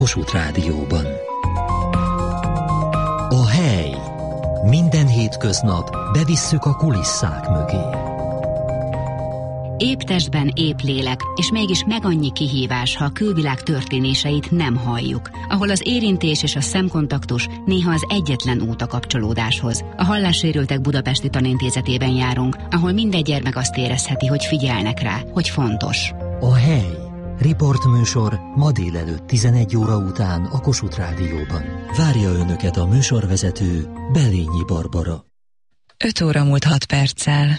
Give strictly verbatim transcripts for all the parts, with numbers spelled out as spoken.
Kossuth Rádióban. A hely. Minden hétköznap bevisszük a kulisszák mögé. Épp testben, épp lélek, és mégis meg annyi kihívás, ha a külvilág történéseit nem halljuk, ahol az érintés és a szemkontaktus néha az egyetlen út a kapcsolódáshoz. A Hallássérültek Budapesti Tanintézetében járunk, ahol minden gyermek azt érezheti, hogy figyelnek rá, hogy fontos. A hely. Riportműsor ma délelőtt tizenegy óra után a Kossuth Rádióban. Várja Önöket a műsorvezető, Belényi Barbara. öt óra múlt hat perccel.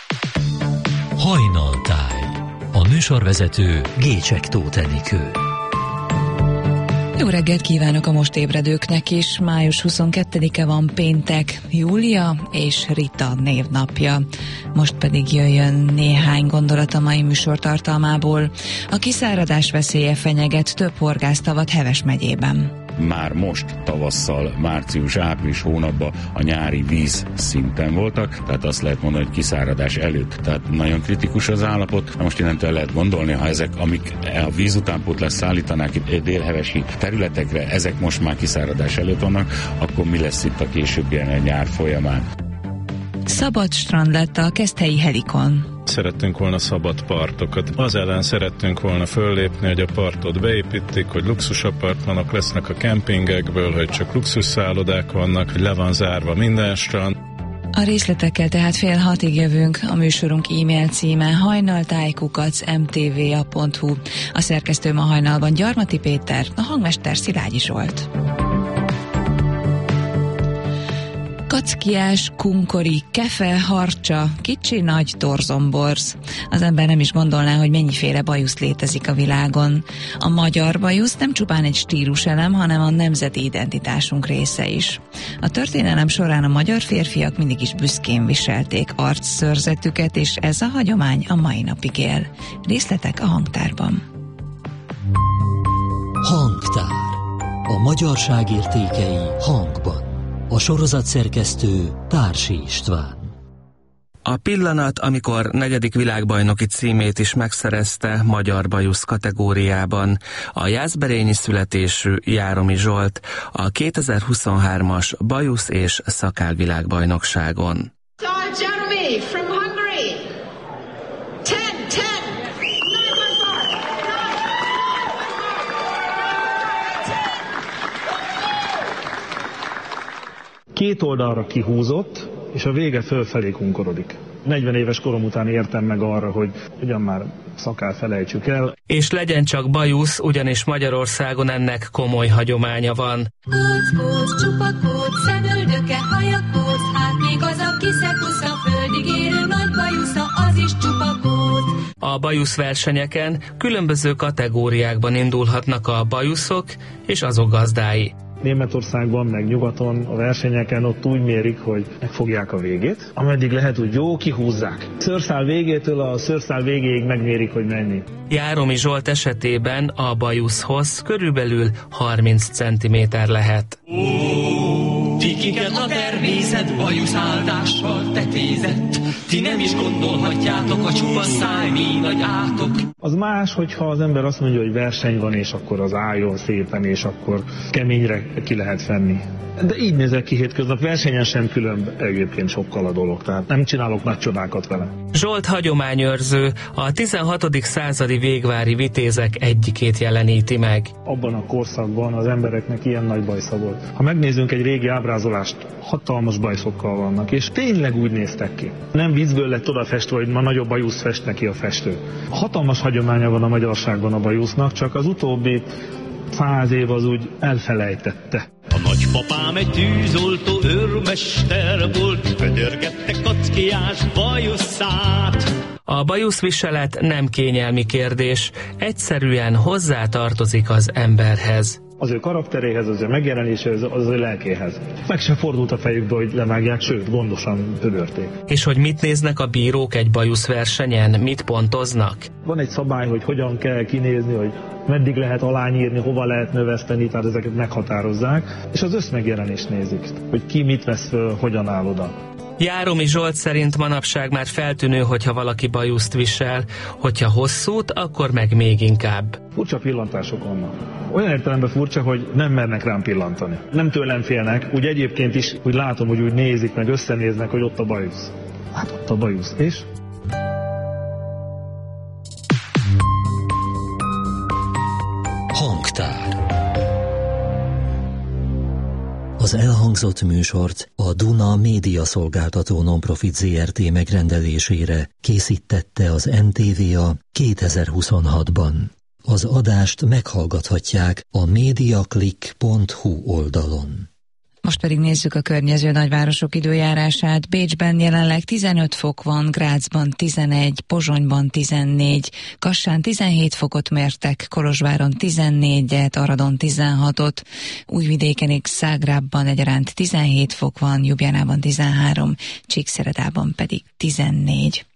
Hajnaltáj. A műsorvezető Gécsek Tóth Enikő. Jó reggelt kívánok a most ébredőknek is. május huszonkettedike van, péntek, Júlia és Rita névnapja. Most pedig jöjjön néhány gondolat a mai műsor tartalmából. A kiszáradás veszélye fenyeget több horgásztavat Heves megyében. Már most tavasszal, március-április hónapban a nyári víz szinten voltak, tehát azt lehet mondani, hogy kiszáradás előtt. Tehát nagyon kritikus az állapot. Most innentől lehet gondolni, ha ezek, amik a víz utánpótlást szállítanák itt délhevesi területekre, ezek most már kiszáradás előtt vannak, akkor mi lesz itt a későbbien a nyár folyamán? Szabad strand lett a Keszthelyi Helikon. Szerettünk volna szabad partokat. Az ellen szerettünk volna föllépni, hogy a partot beépítik, hogy luxusapartmanok lesznek a kempingekből, hogy csak luxusszállodák vannak, hogy le van zárva minden strand. A részletekkel tehát fél hatig jövünk. A műsorunk e-mail címe hajnaltáj kukac em té vé a pont hu. A szerkesztő ma hajnalban Gyarmati Péter, a hangmester Szilágyi Zsolt. Kackiás, kunkori, kefe, harcsa, kicsi, nagy, torzomborz. Az ember nem is gondolná, hogy mennyiféle bajusz létezik a világon. A magyar bajusz nem csupán egy stíluselem, hanem a nemzeti identitásunk része is. A történelem során a magyar férfiak mindig is büszkén viselték arcszőrzetüket, és ez a hagyomány a mai napig él. Részletek a hangtárban. Hangtár. A magyarság értékei hangban. A sorozatszerkesztő Társi István. A pillanat, amikor negyedik világbajnoki címét is megszerezte magyar bajusz kategóriában, a jászberényi születésű Járomi Zsolt a kétezer-huszonhármas bajusz és szakál világbajnokságon. Jeremy from Hungary. ten, ten. Két oldalra kihúzott, és a vége fölfelé kunkorodik. negyven éves korom után értem meg arra, hogy ugyan már szakál felejtsük el. És legyen csak bajusz, ugyanis Magyarországon ennek komoly hagyománya van. Kóc, kóc, csupa kóc, szemöldöke, haja kóc, hát még az a kiszekusz a földig érő nagy bajusza, az is csupa kóc. A bajuszversenyeken különböző kategóriákban indulhatnak a bajuszok és azok gazdái. Németországban, meg nyugaton a versenyeken ott úgy mérik, hogy megfogják a végét, ameddig lehet, hogy jó, kihúzzák. Szőrszál végétől a szőrszál végéig megmérik, hogy mennyi. Járomi Zsolt esetében a bajuszhoz körülbelül harminc centiméter lehet. Tikiket a természet bajuszáldással tetézett, ti nem is gondolhatjátok a csupa száj, mi nagy átok. Az más, hogyha az ember azt mondja, hogy verseny van, és akkor az álljon szépen, és akkor keményre ki lehet fenni. De így nézek ki hétköznap, versenyen sem különb egyébként sokkal a dolog, tehát nem csinálok nagy csodákat vele. Zsolt hagyományőrző, a tizenhatodik századi végvári vitézek egyikét jeleníti meg. Abban a korszakban az embereknek ilyen nagy bajsza volt. Ha megnézzünk egy régi ábrázolást, hatalmas bajszokkal vannak, és tényleg úgy néztek ki. Nem vízből lett odafestve, hogy ma nagyobb bajusz fest neki a festő. Hatalmas hagyománya van a magyarságban a bajusznak, csak az utóbbi száz év az úgy elfelejtette. A nagypapám egy tűzoltó őrmester volt, ködörgette kackiás bajuszát. A bajuszviselet nem kényelmi kérdés, egyszerűen hozzátartozik az emberhez. Az ő karakteréhez, az ő megjelenéséhez, az ő lelkéhez. Meg sem fordult a fejükbe, hogy levágják, sőt, gondosan pödörték. És hogy mit néznek a bírók egy bajuszversenyen, mit pontoznak? Van egy szabály, hogy hogyan kell kinézni, hogy meddig lehet alányírni, hova lehet növeszteni, tehát ezeket meghatározzák, és az összmegjelenést nézik, hogy ki mit vesz föl, hogyan áll oda. Járomi Zsolt szerint manapság már feltűnő, hogyha valaki bajuszt visel, hogyha hosszút, akkor meg még inkább. Furcsa pillantások vannak. Olyan értelemben furcsa, hogy nem mernek rám pillantani. Nem tőlem félnek, úgy egyébként is, úgy látom, hogy úgy nézik, meg összenéznek, hogy ott a bajusz. Hát ott a bajusz. És? Hangtár. Az elhangzott műsort a Duna Média Szolgáltató Nonprofit zé er té megrendelésére készítette az en té vé á kétezer-huszonhatban. Az adást meghallgathatják a mediaclick pont hu oldalon. Most pedig nézzük a környező nagyvárosok időjárását. Bécsben jelenleg tizenöt fok van, Grazban tizenegy, Pozsonyban tizennégy, Kassán tizenhét fokot mértek, Kolozsváron tizennégyet, Aradon tizenhatot, Újvidéken és Zágrábban egyaránt tizenhét fok van, Ljubljanában tizenhárom, Csíkszeredában pedig tizennégy.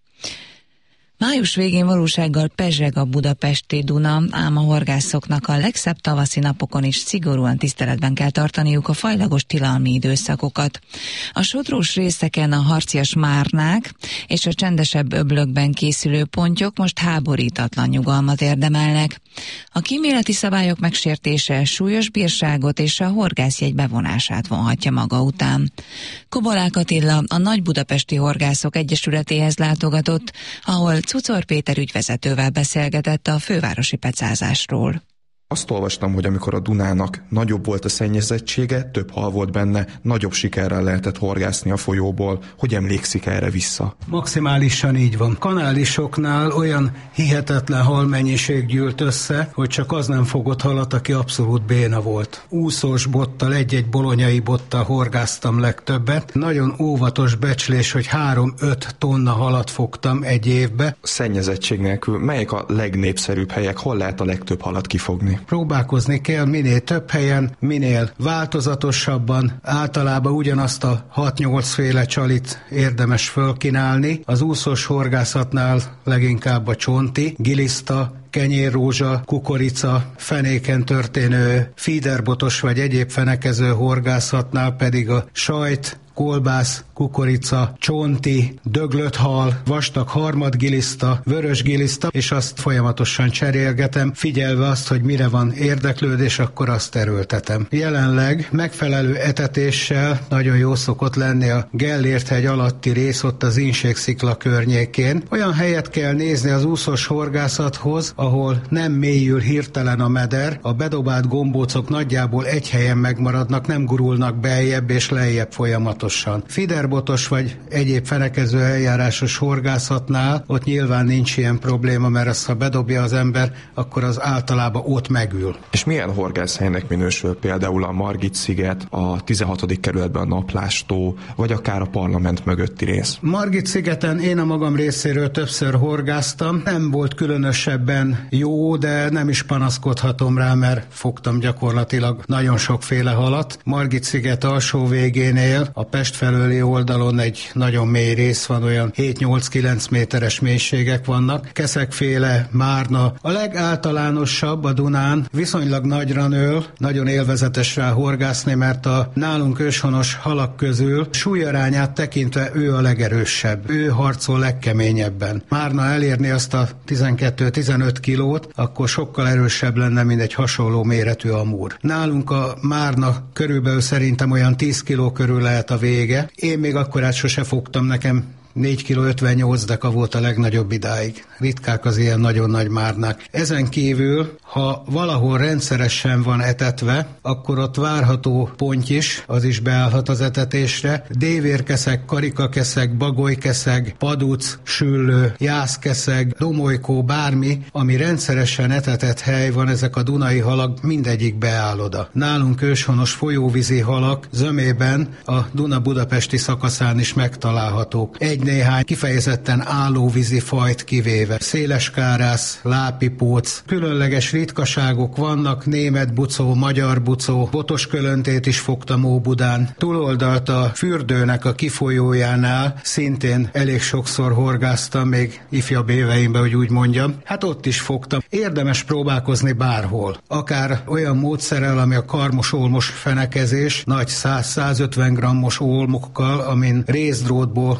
Május végén valósággal pezseg a budapesti Duna, ám a horgászoknak a legszebb tavaszi napokon is szigorúan tiszteletben kell tartaniuk a fajlagos tilalmi időszakokat. A sodrós részeken a harcias márnák és a csendesebb öblökben készülő pontyok most háborítatlan nyugalmat érdemelnek. A kíméleti szabályok megsértése súlyos bírságot és a horgászjegy bevonását vonhatja maga után. Kobolák Attila a Nagy Budapesti Horgászok Egyesületéhez látogatott, ahol Cucor Péter ügyvezetővel beszélgetett a fővárosi pecázásról. Azt olvastam, hogy amikor a Dunának nagyobb volt a szennyezettsége, több hal volt benne, nagyobb sikerrel lehetett horgászni a folyóból. Hogy emlékszik erre vissza? Maximálisan így van. Kanálisoknál olyan hihetetlen halmennyiség gyűlt össze, hogy csak az nem fogott halat, aki abszolút béna volt. Úszós bottal, egy-egy bolonyai bottal horgáztam legtöbbet. Nagyon óvatos becslés, hogy három-öt tonna halat fogtam egy évbe. Szennyezettség nélkül melyek a legnépszerűbb helyek, hol lehet a legtöbb halat kifogni? Próbálkozni kell minél több helyen, minél változatosabban, általában ugyanazt a hat-nyolc féle csalit érdemes fölkínálni. Az úszós horgászatnál leginkább a csonti, giliszta, kenyérrózsa, kukorica, fenéken történő feederbotos vagy egyéb fenekező horgászatnál pedig a sajt, kolbász, kukorica, csonti, döglött hal, vastag harmadgiliszta, vörös giliszta, és azt folyamatosan cserélgetem, figyelve azt, hogy mire van érdeklődés, akkor azt erőltetem. Jelenleg megfelelő etetéssel nagyon jó szokott lenni a Gellért-hegy alatti rész ott az Inségszikla környékén. Olyan helyet kell nézni az úszós horgászathoz, ahol nem mélyül hirtelen a meder, a bedobált gombócok nagyjából egy helyen megmaradnak, nem gurulnak beljebb és lejjebb folyamatosan. Fiderbotos vagy egyéb fenekező eljárásos horgászatnál ott nyilván nincs ilyen probléma, mert azt, ha bedobja az ember, akkor az általában ott megül. És milyen horgászhelynek minősül például a Margit-sziget, a tizenhatodik kerületben a Naplástó, vagy akár a parlament mögötti rész? Margit-szigeten én a magam részéről többször horgáztam, nem volt különösebben jó, de nem is panaszkodhatom rá, mert fogtam gyakorlatilag nagyon sokféle halat. Margit-sziget alsó végénél a Pest felőli oldalon egy nagyon mély rész van, olyan hét-nyolc-kilenc méteres mélységek vannak. Keszegféle márna a legáltalánosabb a Dunán, viszonylag nagyra nől, nagyon élvezetes rá horgászni, mert a nálunk őshonos halak közül súlyarányát tekintve ő a legerősebb. Ő harcol legkeményebben. Márna elérni azt a tizenkét-tizenöt kilót, akkor sokkal erősebb lenne, mint egy hasonló méretű amúr. Nálunk a márna körülbelül szerintem olyan tíz kiló körül lehet a vége. Én még akkorát sose fogtam, nekem négy kiló ötvennyolc deka volt a legnagyobb idáig. Ritkák az ilyen nagyon nagy márnák. Ezen kívül, ha valahol rendszeresen van etetve, akkor ott várható ponty is, az is beállhat az etetésre. Dévérkeszeg, karikakeszeg, bagolykeszeg, paduc, süllő, jászkeszeg, domolykó, bármi, ami rendszeresen etetett hely van, ezek a dunai halak mindegyik beáll oda. Nálunk őshonos folyóvízi halak zömében a Duna budapesti szakaszán is megtalálhatók. Egy néhány kifejezetten állóvízi fajt kivéve. Széleskárász, lápipóc, különleges ritkaságok vannak, német bucó, magyar bucó, botos kölöntét is fogtam Óbudán. Túloldalt a fürdőnek a kifolyójánál szintén elég sokszor horgáztam, még ifjabb éveimben, hogy úgy mondjam. Hát ott is fogtam. Érdemes próbálkozni bárhol. Akár olyan módszerrel, ami a karmos-olmos fenekezés, nagy száz-százötven grammos olmokkal, amin részdrótból készül,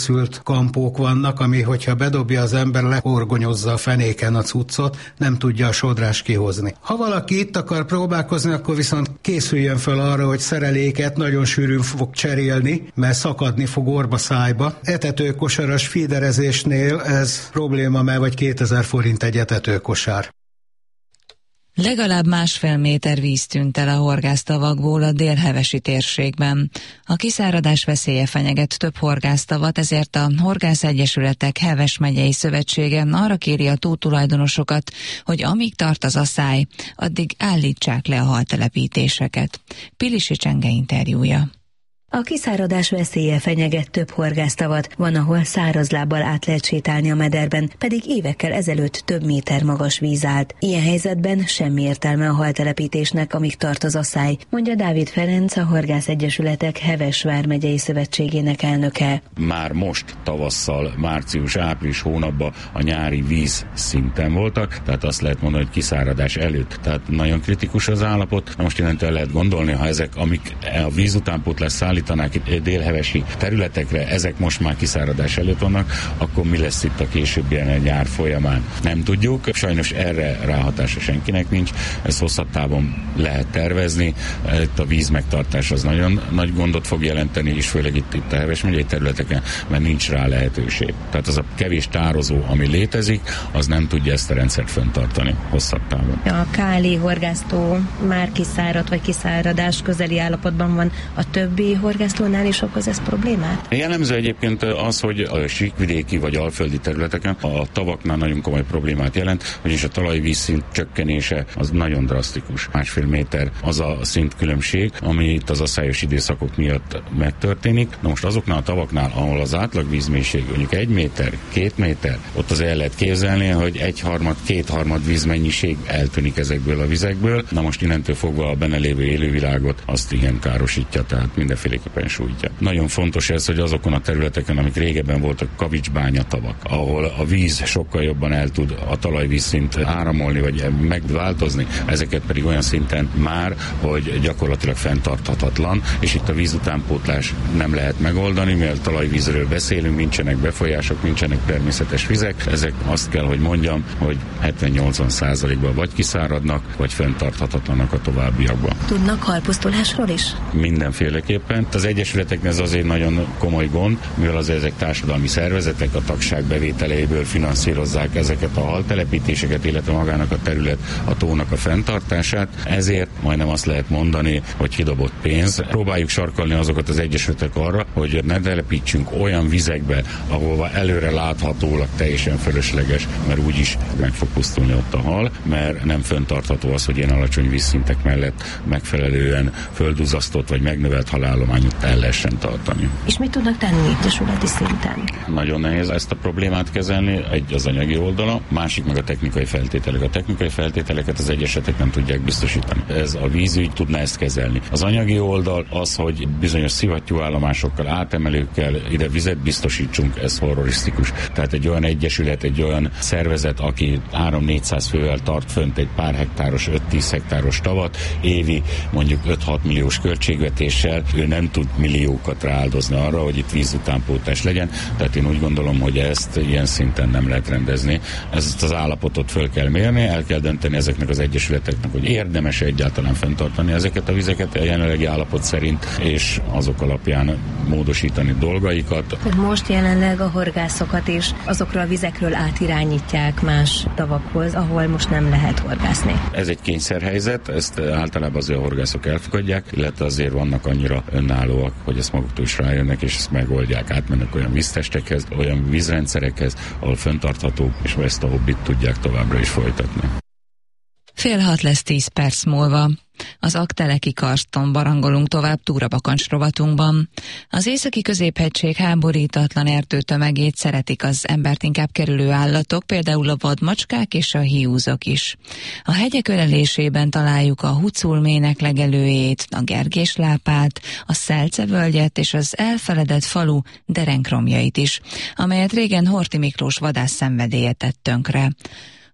készült kampók vannak, ami, hogyha bedobja az ember, lehorgonyozza a fenéken a cuccot, nem tudja a sodrás kihozni. Ha valaki itt akar próbálkozni, akkor viszont készüljön fel arra, hogy szereléket nagyon sűrűn fog cserélni, mert szakadni fog orba szájba. Etetőkosaras feederezésnél ez probléma, mert vagy kétezer forint egy etetőkosár. Legalább másfél méter víz tűnt el a horgásztavakból a délhevesi térségben. A kiszáradás veszélye fenyeget több horgásztavat, ezért a Horgászegyesületek Heves megyei szövetsége arra kéri a tótulajdonosokat, hogy amíg tart az asszály, addig állítsák le a haltelepítéseket. Pilisi Csenge interjúja. A kiszáradás veszélye fenyeget több horgásztavat, van, ahol szárazlábbal át lehet sétálni a mederben, pedig évekkel ezelőtt több méter magas víz állt. Ilyen helyzetben semmi értelme a haltelepítésnek, amíg tart az asszály, mondja Dávid Ferenc, a Horgászegyesületek Heves vármegyei szövetségének elnöke. Már most tavasszal, március-április hónapban a nyári víz szinten voltak, tehát azt lehet mondani, hogy kiszáradás előtt. Tehát nagyon kritikus az állapot. Most innentől lehet gondolni, ha ezek, amik a víz utánpótlás szállítanak délhevesi területekre, ezek most már kiszáradás előtt vannak, akkor mi lesz itt a későbbien a nyár folyamán? Nem tudjuk. Sajnos erre ráhatása senkinek nincs. Ezt hosszabb távon lehet tervezni. Itt a víz megtartás az nagyon nagy gondot fog jelenteni, és főleg itt, itt a Heves megyei területeken, mert nincs rá lehetőség. Tehát az a kevés tározó, ami létezik, az nem tudja ezt a rendszert fenntartani hosszabb távon. A Káli horgásztó már kiszáradt, vagy kiszáradás közeli állapotban van. A többi horgásztónál is okoz ez problémát? Jellemző egyébként az, hogy a síkvidéki vagy alföldi területeken a tavaknál nagyon komoly problémát jelent, vagyis a talajvízszint csökkenése az nagyon drasztikus. Másfél méter az a szintkülönbség, ami itt az asszályos időszakok miatt megtörténik. Na most azoknál a tavaknál, ahol az átlagvízmélység mondjuk egy méter, két méter, ott az el lehet képzelni, hogy egyharmad, kétharmad vízmennyiség eltűnik ezekből a vizekből. Na most innentől fogva a benne lévő élővilágot azt igen károsítja, tehát mindenféleképpen sújtja. Nagyon fontos ez, hogy azokon a területeken, amik régebben voltak kavicsbányatavak, ahol a víz sokkal jobban el tud a talajvízszint áramolni, vagy megváltozni, ezeket pedig olyan szinten már, hogy gyakorlatilag fenntarthatatlan, és itt a vízutánpótlás nem lehet megoldani, mivel talajvízről beszélünk, nincsenek befolyások, nincsenek természetes vizek, ezek azt kell, hogy mondjam, hogy hetven-nyolcvan százalékban vagy kiszáradnak, vagy fenntarthatatlanak a továbbiakban. Tudnak halpusztulásról is? Mindenféleképpen. Az egyesületeknél ez azért nagyon komoly gond, mivel azért ezek társadalmi szervezetek a tagság bevételeiből finanszírozzák ezeket a haltelepítéseket, illetve magának a terület, a tónak a fenntartását. Ezért majdnem azt lehet mondani, hogy kidobott pénz. Próbáljuk sarkalni azokat az egyesületek arra, hogy ne telepítsünk olyan vizekbe, ahova előre láthatólag teljesen fölösleges, mert úgyis meg fog pusztulni ott a hal, mert nem fenntartható az, hogy ilyen alacsony vízszintek mellett megfelelően földuzasztott vagy megnövelt halállományot el lehessen tartani. És mit tudnak tenni egyesületi szinten? Nagyon nehéz ezt a problémát kezelni, egy az anyagi oldala, másik meg a technikai feltételek. A technikai feltételeket az egyesetek nem tudják biztosítani. Ez a vízügy tudná ezt kezelni. Az anyagi oldal az, hogy bizonyos szivattyúállomásokkal, átemelőkkel ide vizet biztosítsunk, ez horrorisztikus. Tehát egy olyan egyesület, egy olyan szervezet, aki három-négyszáz fővel tart fönt egy pár hektáros, öt-tíz hektáros tavat, évi mondjuk öt-hat milliós költségvetéssel, ő nem tud milliókat rááldozni arra, hogy itt vízutánpótlás legyen. Tehát én úgy gondolom, hogy ezt ilyen szinten nem lehet rendezni. Ezt az állapotot föl kell mérni, el kell dönteni ezeknek az egyesületeknek, hogy érdemes egyáltalán fenntartani ezeket a vizeket a jelenlegi állapot szerint, és azok alapján módosítani dolgaikat. Most jelenleg a horgászokat is azokról a vizekről átirányítják más tavakhoz, ahol most nem lehet horgászni. Ez egy kényszerhelyzet, ezt általában azért a horgászok elfogadják, illetve azért vannak annyira önállóak, hogy ezt maguktól is rájönnek, és ezt megoldják, átmennek olyan víztestekhez, olyan vízrendszerekhez, ahol fenntartható, és ezt a hobbit tudják továbbra is folytatni. Fél hat lesz tíz perc múlva. Az Aggteleki karston barangolunk tovább túrabakancs rovatunkban. Az északi középhegység háborítatlan erdőtömegét szeretik az embert inkább kerülő állatok, például a vadmacskák és a hiúzok is. A hegyek ölelésében találjuk a huculmének legelőjét, a gergéslápát, a szelcevölgyet és az elfeledett falu derenkromjait is, amelyet régen Horthy Miklós vadász szenvedélye tett tönkre.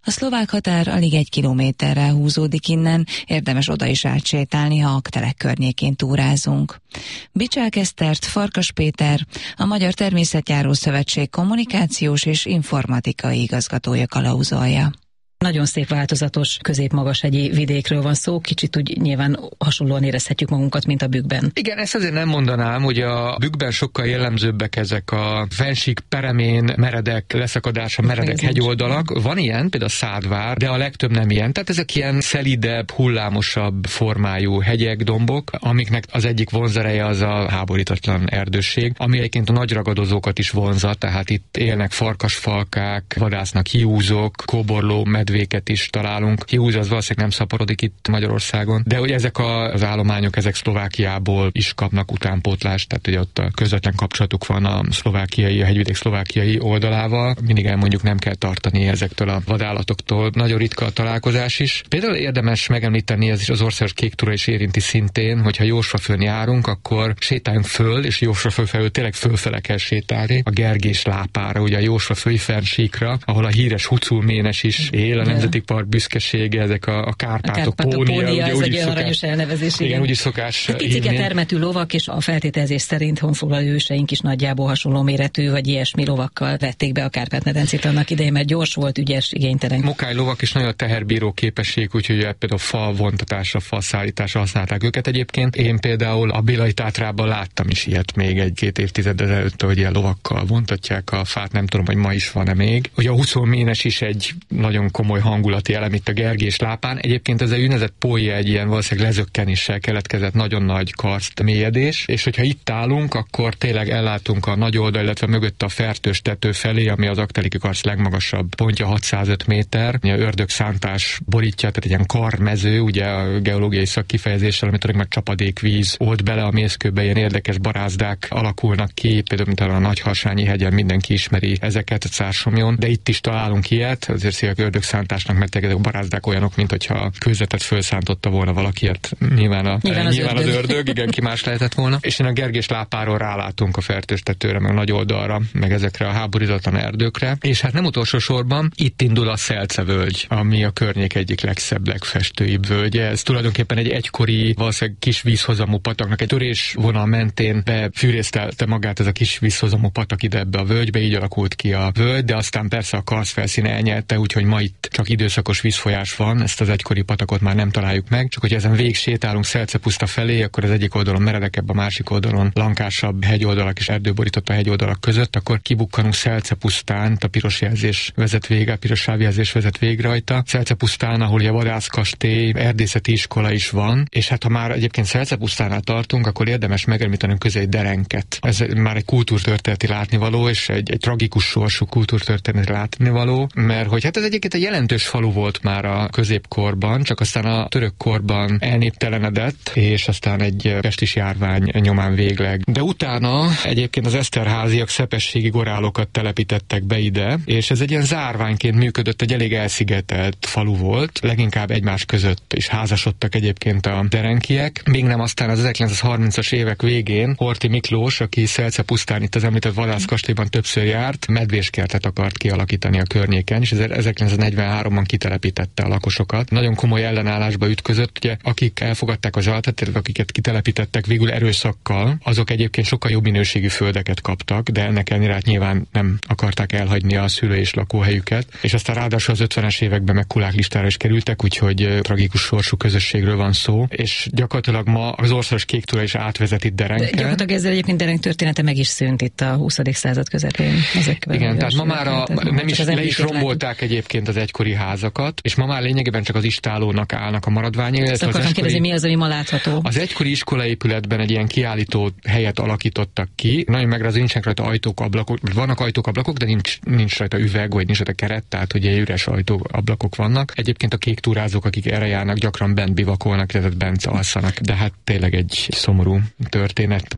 A szlovák határ alig egy kilométerrel húzódik innen, érdemes oda is átsétálni, ha Aktelek környékén túrázunk. Bicsák Esztert Farkas Péter, a Magyar Természetjáró Szövetség kommunikációs és informatikai igazgatója kalauzolja. Nagyon szép változatos, középmagashegyi vidékről van szó, kicsit úgy nyilván hasonlóan érezhetjük magunkat, mint a Bükkben. Igen, ezt azért nem mondanám, hogy a Bükkben sokkal jellemzőbbek ezek a fennsík peremén, meredek leszakadása, meredek hegyoldalak. Van ilyen, például a Szádvár, de a legtöbb nem ilyen. Tehát ezek ilyen szelidebb, hullámosabb formájú hegyek, dombok, amiknek az egyik vonzereje az a háborítatlan erdősség, ami egyébként a nagy ragadozókat is vonza, tehát itt élnek farkasfalkák, vadásznak hiúzók, kóborló medvéket is találunk. Hiúz az valószínűleg nem szaporodik itt Magyarországon, de hogy ezek a, az állományok, ezek Szlovákiából is kapnak utánpótlást, tehát ugye ott a közvetlen kapcsolatuk van a szlovákiai, a hegyvidék szlovákiai oldalával. Mindig elmondjuk, nem kell tartani ezektől a vadállatoktól. Nagyon ritka a találkozás is. Például érdemes megemlíteni, ez is az országos kék túra is érinti szintén, hogyha Jósvafön járunk, akkor sétáljunk föl, és Jósvafön felül tényleg fölfele kell sétálni a Gergés lápára, ugye a Jósvafői fennsíkra, ahol a híres huculménes is él, a Nemzeti Park büszkesége, ezek a, a Kárpátok pónia, ugye ez úgy egy is aranyos elnevezés. Igen, úgy is szokás hát picike termetű lovak, és a feltételezés szerint honfoglaló őseink is nagyjából hasonló méretű, vagy ilyesmi lovakkal vették be a Kárpát-medencét annak idején, mert gyors volt, ügyes, igénytelen. Mokály lovak is nagyon teherbíró képesség, úgyhogy például fa vontatásra, fa szállításra használták őket egyébként. Én például a Bélai Tátrában láttam is ilyet még egy-két évtized ezelőtt, hogy ilyen lovakkal vontatják a fát, nem tudom, hogy ma is van-e még. Ugye a huszonménes is egy nagyon komoly hangulati elem itt a Gergés lápán. Egyébként ez a úgynevezett pója egy ilyen valószínűleg lezökkenéssel keletkezett nagyon nagy karszt mélyedés, és hogyha itt állunk, akkor tényleg ellátunk a nagy oldal, illetve mögött a Fertős tető felé, ami az Akteleki karsz legmagasabb pontja, hatszázöt méter. A ördögszántás borítja, tehát egy ilyen karmező, ugye a geológiai szakkifejezéssel, amit meg csapadékvíz old bele a mészkőbe, ilyen érdekes barázdák alakulnak ki, például mint a Nagyharsányi hegyen mindenki ismeri ezeket, a Cársomjon, de itt is találunk ilyet, azért szívek ördögszántásnak, mert ezek a barázdák olyanok, mint hogyha kőzetet felszántotta volna valaki, hát nyilván, a, nyilván, az, nyilván ördög. az ördög, igen, ki más lehetett volna. És én a Gergés lápáról rálátunk a Fertős tetőre, meg nagy oldalra, meg ezekre a háborítatlan erdőkre. És hát nem utolsó sorban itt indul a Szelce völgy, ami a környék egyik legszebb, legfestőibb völgye. Ez tulajdonképpen egy egykori, valószínűleg kis vízhozamú pataknak egy törésvonal mentén befűrésztelte magát ez a kis vízhozamú patak ide ebbe a völgybe, így alakult ki a völgy, de aztán persze a karsz felszíne elnyelte, úgyhogy ma itt csak időszakos vízfolyás van, ezt az egykori patakot már nem találjuk meg, csak hogy ezen végig sétálunk Szelcepuszta felé, akkor az egyik oldalon meredekebb, a másik oldalon lankásabb hegyoldalak és erdőborított a hegyoldalak között, akkor kibukkanunk Szelcepusztán, a piros jelzés vezet végre, a piros sávjelzés vezet végre rajta. Szelcepusztán, ahol a vadászkastély, erdészeti iskola is van, és hát ha már egyébként Szelcepusztánál tartunk, akkor érdemes megemlítenünk közé egy Derenket. Ez már egy kultúrtörténeti látnivaló, és egy, egy tragikus sorsú kultúrtörténeti látnivaló, mert hogy hát ez egyébként egy jelentős falu volt már a középkorban, csak aztán a török korban elnéptelenedett, és aztán egy pestis járvány nyomán végleg. De utána egyébként az Eszterháziak szepességi gorálokat telepítettek be ide, és ez egy ilyen zárványként működött, egy elég elszigetelt falu volt, leginkább egymás között is házasodtak egyébként a derenkiek. Még nem aztán az ezerkilencszázharmincas évek végén Horthy Miklós, aki Szelcepusztán itt az említett vadászkastélyban többször járt, medvéskertet akart kialakítani a környéken, és ezerkilencszáznegyvenháromban kitelepítette a lakosokat. Nagyon komoly ellenállásba ütközött, ugye, akik elfogadták az altatérvet, akiket kitelepítettek végül erőszakkal, azok egyébként sokkal jobb minőségű földeket kaptak, de ennek ellenére hát nyilván nem akarták elhagyni a szülő és lakóhelyüket, és aztán ráadásul az ötvenes években meg kulák listára is kerültek, úgyhogy tragikus sorsú közösségről van szó, és gyakorlatilag ma az országos kék túra is átvezet itt Derenken. De gyakorlatilag ezzel egyébként Derenk története meg is szűnt itt a huszadik század közepén. Ezekben igen, tehát ma már a, nem is, le is rombolták egyébként az egykori házakat, és ma már lényegében csak az istálónak állnak a maradványai. Ezt akartam egykori, kérdezni, mi az, ami ma látható? Az egykori iskolaépületben egy ilyen kiállító helyet alakítottak ki. Nagyon megrázó, nincsenek rajta ajtók, ablakok, vannak ajtók, ablakok, de nincs, nincs rajta üveg, vagy nincs rajta keret, tehát ugye üres ajtók, ablakok vannak. Egyébként a kék túrázók, akik erre járnak, gyakran bent bivakolnak, tehát bent alszanak, de hát tényleg egy szomorú történet.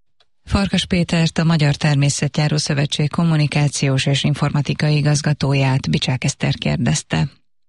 Farkas Pétert, a Magyar Természetjáró Szövetség kommunikációs és informatikai igazgatóját Bicsák Eszter kérdezte.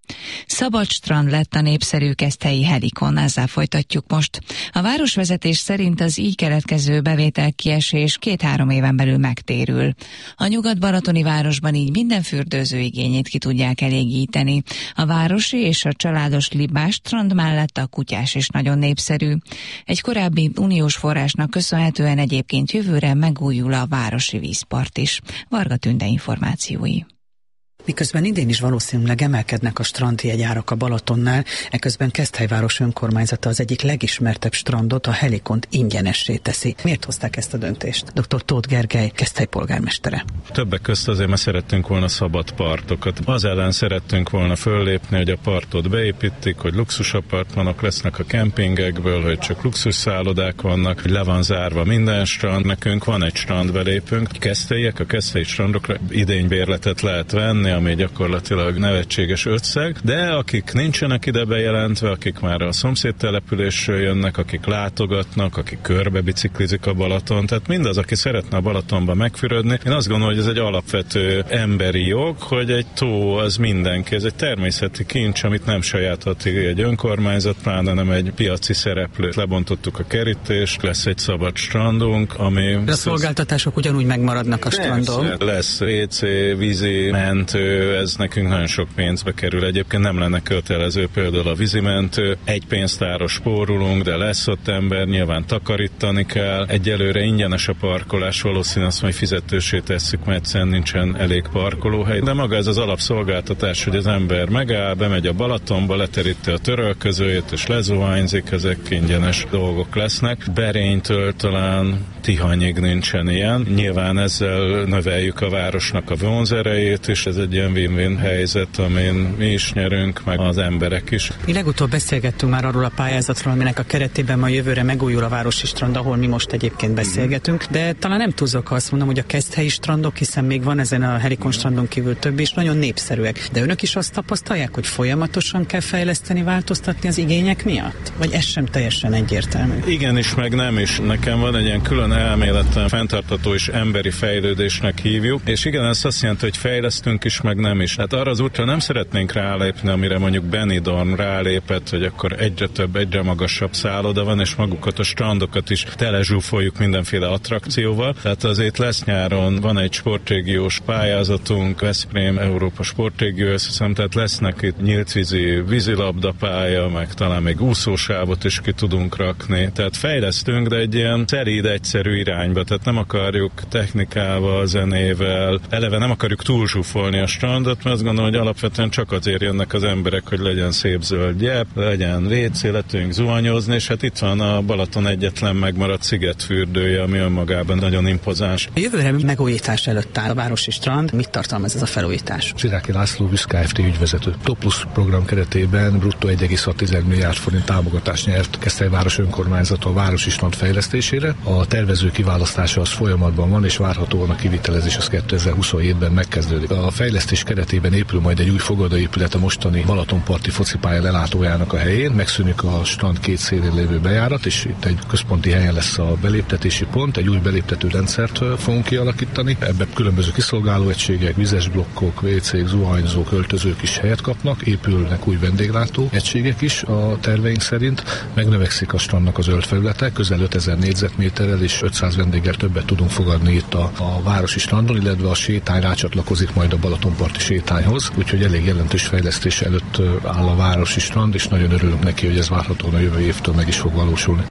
Szabad strand lett a népszerű keszthelyi Helikon, ezzel folytatjuk most. A városvezetés szerint az így keletkező bevételkiesés két-három éven belül megtérül. A nyugat-balatoni városban így minden fürdőző igényét ki tudják elégíteni. A városi és a családos libás strand mellett a kutyás is nagyon népszerű. Egy korábbi uniós forrásnak köszönhetően egyébként jövőre megújul a városi vízpart is. Varga Tünde információi. Miközben idén is valószínűleg emelkednek a strandjegyárak a Balatonnál, eközben Keszthelyváros önkormányzata az egyik legismertebb strandot, a Helikont ingyenessé teszi. Miért hozták ezt a döntést? dr. Tóth Gergely, Keszthely polgármestere. Többek közt azért, mert szerettünk volna szabad partokat. Az ellen szerettünk volna föllépni, hogy a partot beépítik, hogy luxusapartmanok lesznek a kempingekből, hogy csak luxusszállodák vannak, hogy le van zárva minden strand. Nekünk van egy strand, belépünk. Keszthelyek, a keszthelyi strandokra idénybérletet lehet venni, ami gyakorlatilag nevetséges összeg, de akik nincsenek ide bejelentve, akik már a szomszéd településről jönnek, akik látogatnak, akik körbe biciklizik a Balaton, tehát mindaz, aki szeretne a Balatonba megfürödni, én azt gondolom, hogy ez egy alapvető emberi jog, hogy egy tó az mindenki, ez egy természeti kincs, amit nem sajáthat egy önkormányzat, pláne nem egy piaci szereplő. Lebontottuk a kerítést, lesz egy szabad strandunk, ami... De a szolgáltatások ugyanúgy megmaradnak a strandon. Lesz vé cé, vízi, mentő, ez nekünk nagyon sok pénzbe kerül. Egyébként nem lenne kötelező például a vízimentő. Egy pénztára spórolunk, de lesz ott ember, nyilván takarítani kell. Egyelőre ingyenes a parkolás, valószínűleg azt majd fizetősé tesszük, mert egyszerűen nincsen elég parkolóhely. De maga ez az alapszolgáltatás, hogy az ember megáll, bemegy a Balatonba, leteríti a törölközőjét, és lezuhányzik, ezek ingyenes dolgok lesznek. Berénytől talán Tihanyig nincsen ilyen. Nyilván ezzel növeljük a városnak a vonzerejét, és ez egy ilyen win-win helyzet, amin mi is nyerünk, meg az emberek is. Mi legutóbb beszélgettünk már arról a pályázatról, aminek a keretében ma jövőre megújul a városi strand, ahol mi most egyébként beszélgetünk, de talán nem túlzok, ha azt mondom, hogy a keszthelyi strandok, hiszen még van ezen a Helikon strandon kívül több is, nagyon népszerűek. De önök is azt tapasztalják, hogy folyamatosan kell fejleszteni, változtatni az igények miatt? Vagy ez sem teljesen egyértelmű? Igen is, meg nem is. Nekem van egy ilyen külön elméletem, fenntartható és emberi fejlődésnek hívjuk, és igen, ez azt jelenti, hogy fejlesztünk is, meg nem is. Hát arra az útra nem szeretnénk rálépni, amire mondjuk Benidorm rálépett, hogy akkor egyre több, egyre magasabb szálloda van, és magukat a strandokat is telezsúfoljuk mindenféle attrakcióval. Tehát azért lesz nyáron, van egy sportrégiós pályázatunk, Veszprém Európa sportrégió, azt hiszem, tehát lesznek itt nyíltvízi vízilabdapálya, meg talán még úszósávot is ki tudunk rakni. Tehát fejlesztünk, de egy ilyen szelíd, egyszerű irányba, tehát nem akarjuk technikával, zenével, eleve nem akarjuk túlzsúfolni a strandot, mert azt gondolom, hogy alapvetően csak azért jönnek az emberek, hogy legyen szép zöld gyep, legyen vé cé, lehetünk zuhanyozni, és hát itt van a Balaton egyetlen megmaradt szigetfürdője, ami önmagában nagyon impozáns. A jövőre megújítás előtt áll a városi strand. Mit tartalmaz ez a felújítás? Csiráki László, Visz Kft. Ügyvezető. Top Plus program keretében bruttó egy egész hat milliárd forint támogatást nyert Keszthelyváros önkormányzata a városi strand fejlesztésére. A tervező kiválasztása az folyamatban van, és várhatóan a kivitelezés az kétezer-huszonhétben megkezdődik. A fejlesztés keretében épül majd egy új fogadóépület a mostani Balatonparti focipálya lelátójának a helyén. Megszűnik a strand két szélén lévő bejárat, és itt egy központi helyen lesz a beléptetési pont, egy új beléptető rendszert fogunk kialakítani. Ebben különböző kiszolgáló egységek, vizes blokkok, vé cék, zuhanyzók, öltözők is helyet kapnak, épülnek új vendéglátó egységek is a terveink szerint. Megnövekszik a strandnak a zöld felülete, közel ötezer négyzetméterrel és ötszáz vendéggel többet tudunk fogadni itt a, a városi strandon, illetve a sétány rácsatlakozik majd a Balatonparti sétányhoz, úgyhogy elég jelentős fejlesztés előtt áll a városi strand, és nagyon örülünk neki, hogy ez várhatóan a jövő évtől meg is fog valósulni.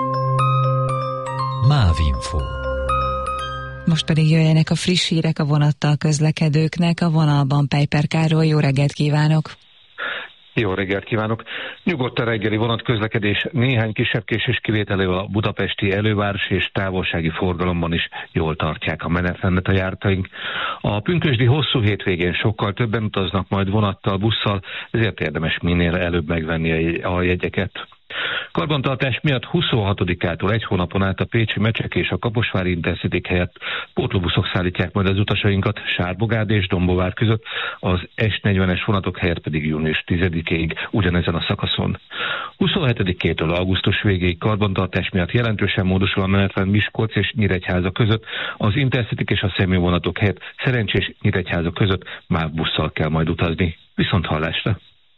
Mávinfo. Most pedig jöjjenek a friss hírek a vonattal közlekedőknek. A vonalban Pejper Károly, jó reggelt kívánok! Jó reggelt kívánok! Nyugodt a reggeli vonatközlekedés, néhány kisebb késés kivételével a budapesti előváros és távolsági forgalomban is jól tartják a menetrendet a járataink. A pünkösdi hosszú hétvégén sokkal többen utaznak majd vonattal, busszal, ezért érdemes minél előbb megvenni a jegyeket. Karbantartás miatt huszonhatodikától egy hónapon át a pécsi Mecsek és a Kaposvári Intercity helyett pótlóbuszok szállítják majd az utasainkat Sárbogád és Dombóvár között, az es negyvenes vonatok helyett pedig június tizedikéig ugyanezen a szakaszon. huszonhetedikétől augusztus végéig karbantartás miatt jelentősen módosul a menetrend Miskolc és Nyíregyháza között, az Intercity és a személyvonatok helyett Szerencsés Nyíregyháza között MÁV busszal kell majd utazni. Viszont hallásra!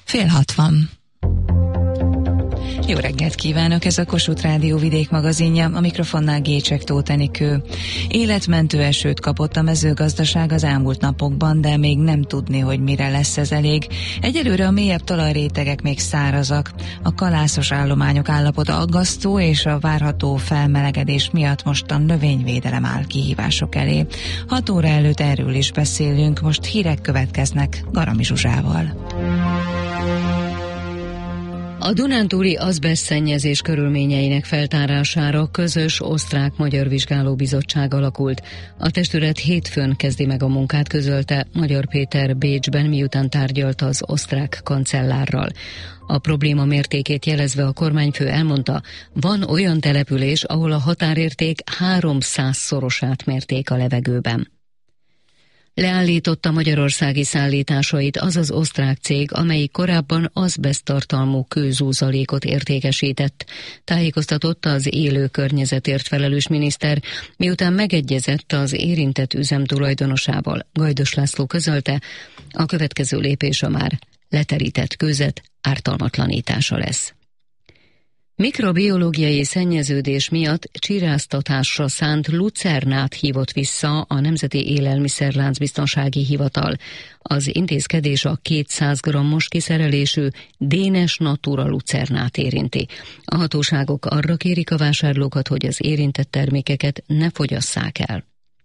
Fél hatvan. Jó reggelt kívánok, ez a Kossuth Rádió vidék magazinja, a mikrofonnál Gécsek Tóth Enikő. Életmentő esőt kapott a mezőgazdaság az elmúlt napokban, de még nem tudni, hogy mire lesz ez elég. Egyelőre a mélyebb talajrétegek még szárazak. A kalászos állományok állapota aggasztó, és a várható felmelegedés miatt most a növényvédelem áll kihívások elé. Hat óra előtt erről is beszélünk, most hírek következnek Garami Zsuzsával. A Dunántúli azbestszennyezés körülményeinek feltárására közös osztrák-magyar vizsgálóbizottság alakult. A testület hétfőn kezdi meg a munkát, közölte Magyar Péter Bécsben, miután tárgyalt az osztrák kancellárral. A probléma mértékét jelezve a kormányfő elmondta, van olyan település, ahol a határérték háromszázszorosát mérték a levegőben. Leállította magyarországi szállításait az az osztrák cég, amelyik korábban azbeszttartalmú kőzúzalékot értékesített. Tájékoztatott az élő környezetért felelős miniszter, miután megegyezett az érintett üzem tulajdonosával. Gajdos László közölte, a következő lépés a már leterített kőzet ártalmatlanítása lesz. Mikrobiológiai szennyeződés miatt csiráztatásra szánt lucernát hívott vissza a Nemzeti Élelmiszerláncbiztonsági Hivatal. Az intézkedés a kétszáz grammos kiszerelésű Dénes Natura lucernát érinti. A hatóságok arra kérik a vásárlókat, hogy az érintett termékeket ne fogyasszák el.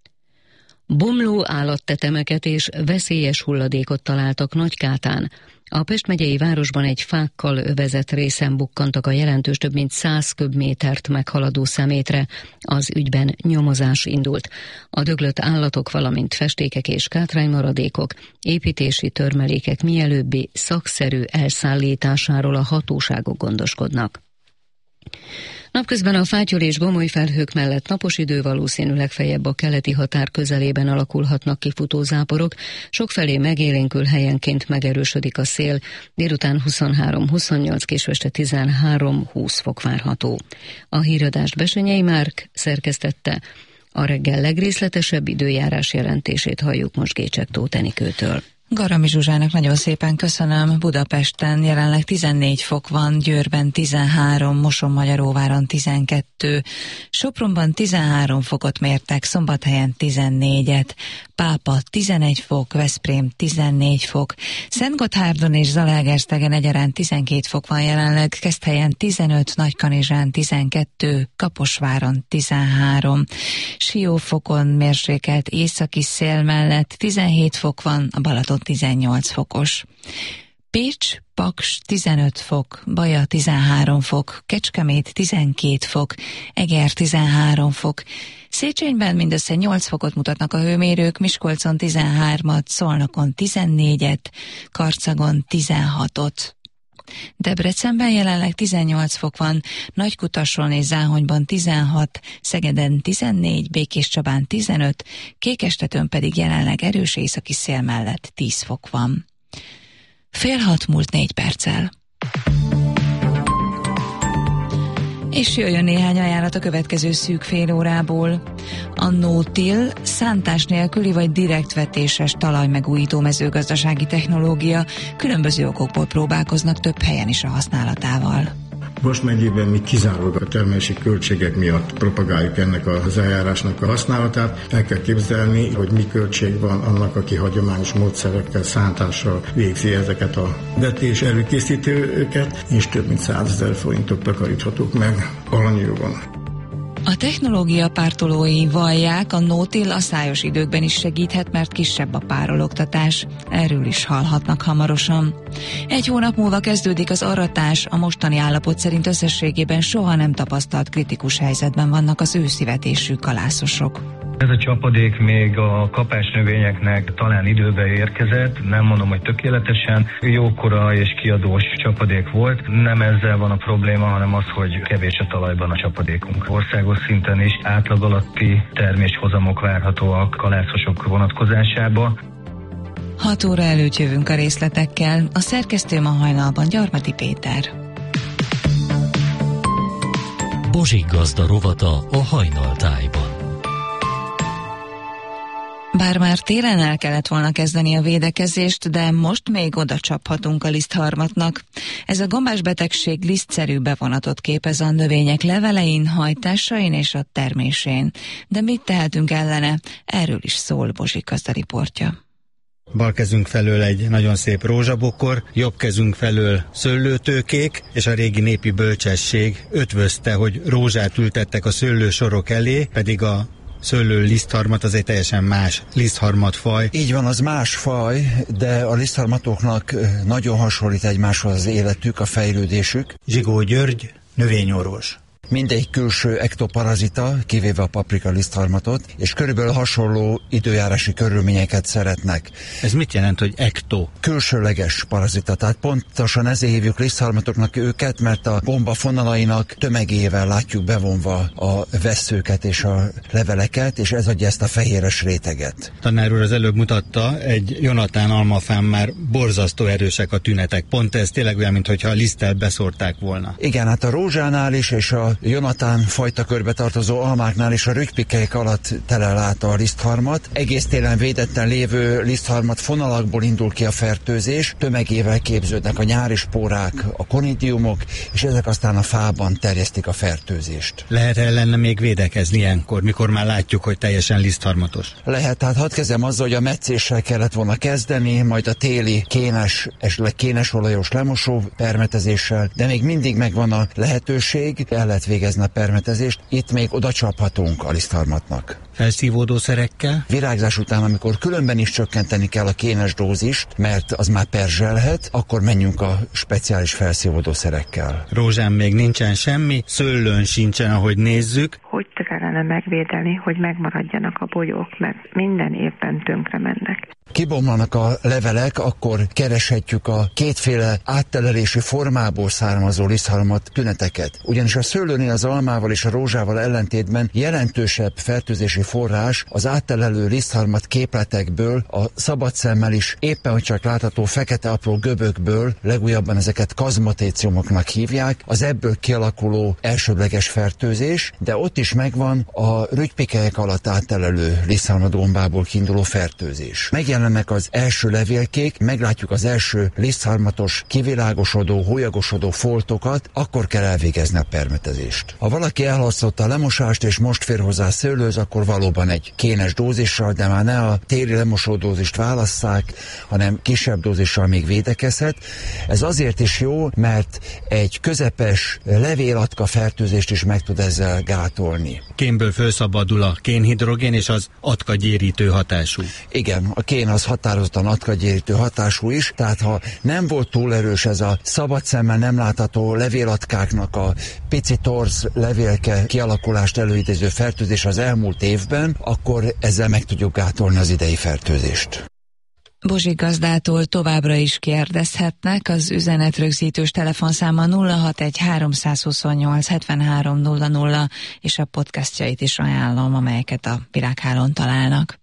Bomló állattetemeket és veszélyes hulladékot találtak Nagykátán. A Pest megyei városban egy fákkal övezett részen bukkantak a jelentős több mint száz köbmétert meghaladó szemétre. Az ügyben nyomozás indult. A döglött állatok, valamint festékek és kátránymaradékok, építési törmelékek mielőbbi szakszerű elszállításáról a hatóságok gondoskodnak. Napközben a fátyol és gomoly felhők mellett napos idő, valószínűleg feljebb a keleti határ közelében alakulhatnak ki futózáporok, sokfelé megélénkül, helyenként megerősödik a szél, délután huszonhárom huszonnyolc, késő este tizenhárom húsz fok várható. A híradást Besenyei Márk szerkesztette, a reggel legrészletesebb időjárás jelentését halljuk most Gécsek Tóth Enikőtől. Garami Zsuzsának nagyon szépen köszönöm. Budapesten jelenleg tizennégy fok van, Győrben tizenhárom, Mosonmagyaróváron tizenkettő, Sopronban tizenhárom fokot mértek, Szombathelyen tizennégyet, Pápa tizenegy fok, Veszprém tizennégy fok, Szentgotthárdon és Zalaegerszegen egyaránt tizenkét fok van jelenleg, Keszthelyen tizenöt, Nagykanizsán tizenkettő, Kaposváron tizenhárom, Siófokon mérsékelt északi szél mellett tizenhét fok van, a Balaton tizennyolc fokos. Pécs, Paks tizenöt fok, Baja tizenhárom fok, Kecskemét tizenkét fok, Eger tizenhárom fok, Széchenyben mindössze nyolc fokot mutatnak a hőmérők, Miskolcon tizenhármat, Szolnokon tizennégyet, Karcagon tizenhatot. Debrecenben jelenleg tizennyolc fok van, Nagykutason és Záhonyban tizenhat, Szegeden tizennégy, Békéscsabán tizenöt, Kékestetőn pedig jelenleg erős északi szél mellett tíz fok van. Fél hat múlt négy perccel. És jöjjön néhány ajánlat a következő szűk fél órából. A no-till szántás nélküli vagy direkt vetéses talajmegújító mezőgazdasági technológia, különböző okokból próbálkoznak több helyen is a használatával. Most megyében mi kizárólag a termelési költségek miatt propagáljuk ennek az eljárásnak a használatát. El kell képzelni, hogy mi költség van annak, aki hagyományos módszerekkel, szántással végzi ezeket a vetés előkészítőket, és több mint százezer forintot takaríthatók meg alanyjogon. A technológia pártolói vallják, a no-till a szájos időkben is segíthet, mert kisebb a párologtatás. Erről is hallhatnak hamarosan. Egy hónap múlva kezdődik az aratás, a mostani állapot szerint összességében soha nem tapasztalt kritikus helyzetben vannak az őszivetésű kalászosok. Ez a csapadék még a kapásnövényeknek talán időbe érkezett, nem mondom, hogy tökéletesen, jókora és kiadós csapadék volt. Nem ezzel van a probléma, hanem az, hogy kevés a talajban a csapadékunk. Országos szinten is átlag alatti terméshozamok várhatóak kalászosok vonatkozásába. hat óra előtt jövünk a részletekkel, a szerkesztő ma hajnalban Gyarmati Péter. Bozsik Gazda rovata a Hajnaltájban. Bár már télen el kellett volna kezdeni a védekezést, de most még oda csaphatunk a lisztharmatnak. Ez a gombásbetegség lisztszerű bevonatot képez a növények levelein, hajtásain és a termésén. De mit tehetünk ellene? Erről is szól Bozsik gazda riportja. Bal kezünk felől egy nagyon szép rózsabokor, jobb kezünk felől szőlőtőkék, és a régi népi bölcsesség ötvözte, hogy rózsát ültettek a szőlősorok elé, pedig a szőlő lisztharmat az egy teljesen más lisztharmatfaj. Így van, az más faj, de a lisztharmatoknak nagyon hasonlít egymáshoz az életük, a fejlődésük. Zsigó György, növényorvos. Mindegy külső ektoparazita, kivéve a paprika lisztharmatot, és körülbelül hasonló időjárási körülményeket szeretnek. Ez mit jelent, hogy ekto? Külsőleges parazita, tehát pontosan ezért hívjuk lisztharmatoknak őket, mert a gomba fonalainak tömegével látjuk bevonva a vesszőket és a leveleket, és ez adja ezt a fehéres réteget. Tanár úr az előbb mutatta, egy Jonatán almafán már borzasztó erősek a tünetek. Pont ez tényleg olyan, mintha a liszttel beszórták volna. Igen, hát a rózsánál is, és a Jonatán fajta körbe tartozó almáknál is a rügypikeik alatt telel át a lisztharmat. Egész télen védetten lévő lisztharmat fonalakból indul ki a fertőzés, tömegével képződnek a nyári spórák, a konidiumok, és ezek aztán a fában terjesztik a fertőzést. Lehet ellene még védekezni ilyenkor, mikor már látjuk, hogy teljesen lisztharmatos? Lehet, tehát hadd kezdem azzal, hogy a metszéssel kellett volna kezdeni, majd a téli kénes, esetleg kénes olajos lemosó permetezéssel, de még mindig megvan a lehetőség, el lehet végezni a permetezést, itt még oda csaphatunk a lisztharmatnak. Felszívódószerekkel? Virágzás után, amikor különben is csökkenteni kell a kénes dózist, mert az már perzselhet, akkor menjünk a speciális felszívódószerekkel. Rózsán még nincsen semmi, szőlőn sincsen, ahogy nézzük. Hogy kellene megvédeni, hogy megmaradjanak a bogyók, mert minden évben tönkre mennek. Kibomlanak a levelek, akkor kereshetjük a kétféle áttelelési formából származó lisztharmat tüneteket. Ugyanis a szőlőnél az almával és a rózsával ellentétben jelentősebb fertőzési forrás az áttelelő lisztharmat képletekből, a szabad szemmel is éppen hogy csak látható fekete apró göbökből, legújabban ezeket kazmatéciumoknak hívják, az ebből kialakuló elsődleges fertőzés, de ott is megvan a rügypikelyek alatt áttelelő lisztharmatgombából kiinduló fertőzés. Megjelennek az első levélkék, meglátjuk az első lisztharmatos, kivilágosodó, hólyagosodó foltokat, akkor kell elvégezni a permetezést. Ha valaki elhasszotta a lemosást és most fér hozzá szőlőz, akkor valóban egy kénes dózissal, de már ne a téli lemosó dózist válasszák, hanem kisebb dózissal még védekezhet. Ez azért is jó, mert egy közepes levélatka fertőzést is meg tud ezzel gátolni. Kénből felszabadul a kénhidrogén és az atkagyérítő hatású. Igen, a kén az határozottan atkagyérítő hatású is, tehát ha nem volt túl erős ez a szabad szemmel nem látható levélatkáknak a pici torz levélke kialakulást előidéző fertőzés az elmúlt évben, akkor ezzel meg tudjuk gátolni az idei fertőzést. Bozsik gazdától továbbra is kérdezhetnek, az üzenetrögzítős telefonszáma nulla hat egy háromszázhuszonnyolc hetvenhárom nulla nulla, és a podcastjait is ajánlom, amelyeket a Világhálón találnak.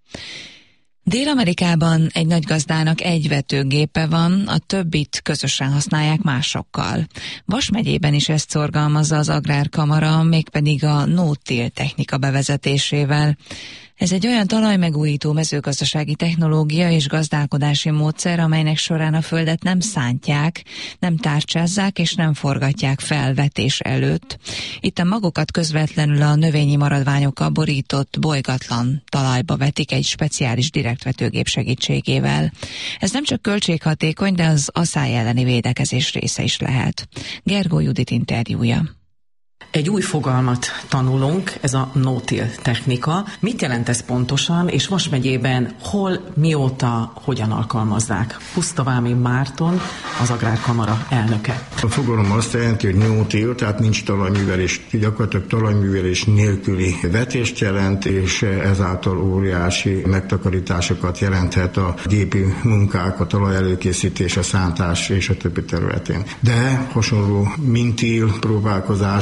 Dél-Amerikában egy nagy gazdának egy vetőgépe van, a többit közösen használják másokkal. Vas megyében is ezt szorgalmazza az Agrárkamara, mégpedig a no-till technika bevezetésével. Ez egy olyan talajmegújító mezőgazdasági technológia és gazdálkodási módszer, amelynek során a földet nem szántják, nem tárcsázzák és nem forgatják fel vetés előtt. Itt a magokat közvetlenül a növényi maradványokkal borított, bolygatlan talajba vetik egy speciális direktvetőgép segítségével. Ez nem csak költséghatékony, de az aszály elleni védekezés része is lehet. Gergó Judit interjúja. Egy új fogalmat tanulunk, ez a no-till technika. Mit jelent ez pontosan, és Vas megyében hol, mióta, hogyan alkalmazzák? Pusztavámi Márton, az Agrárkamara elnöke. A fogalom azt jelenti, hogy no-till, tehát nincs talajművelés, gyakorlatilag talajművelés nélküli vetést jelent, és ezáltal óriási megtakarításokat jelenthet a gépi munkák, a talaj előkészítés, a szántás és a többi területén. De hasonló mint till próbálkozás, vagy a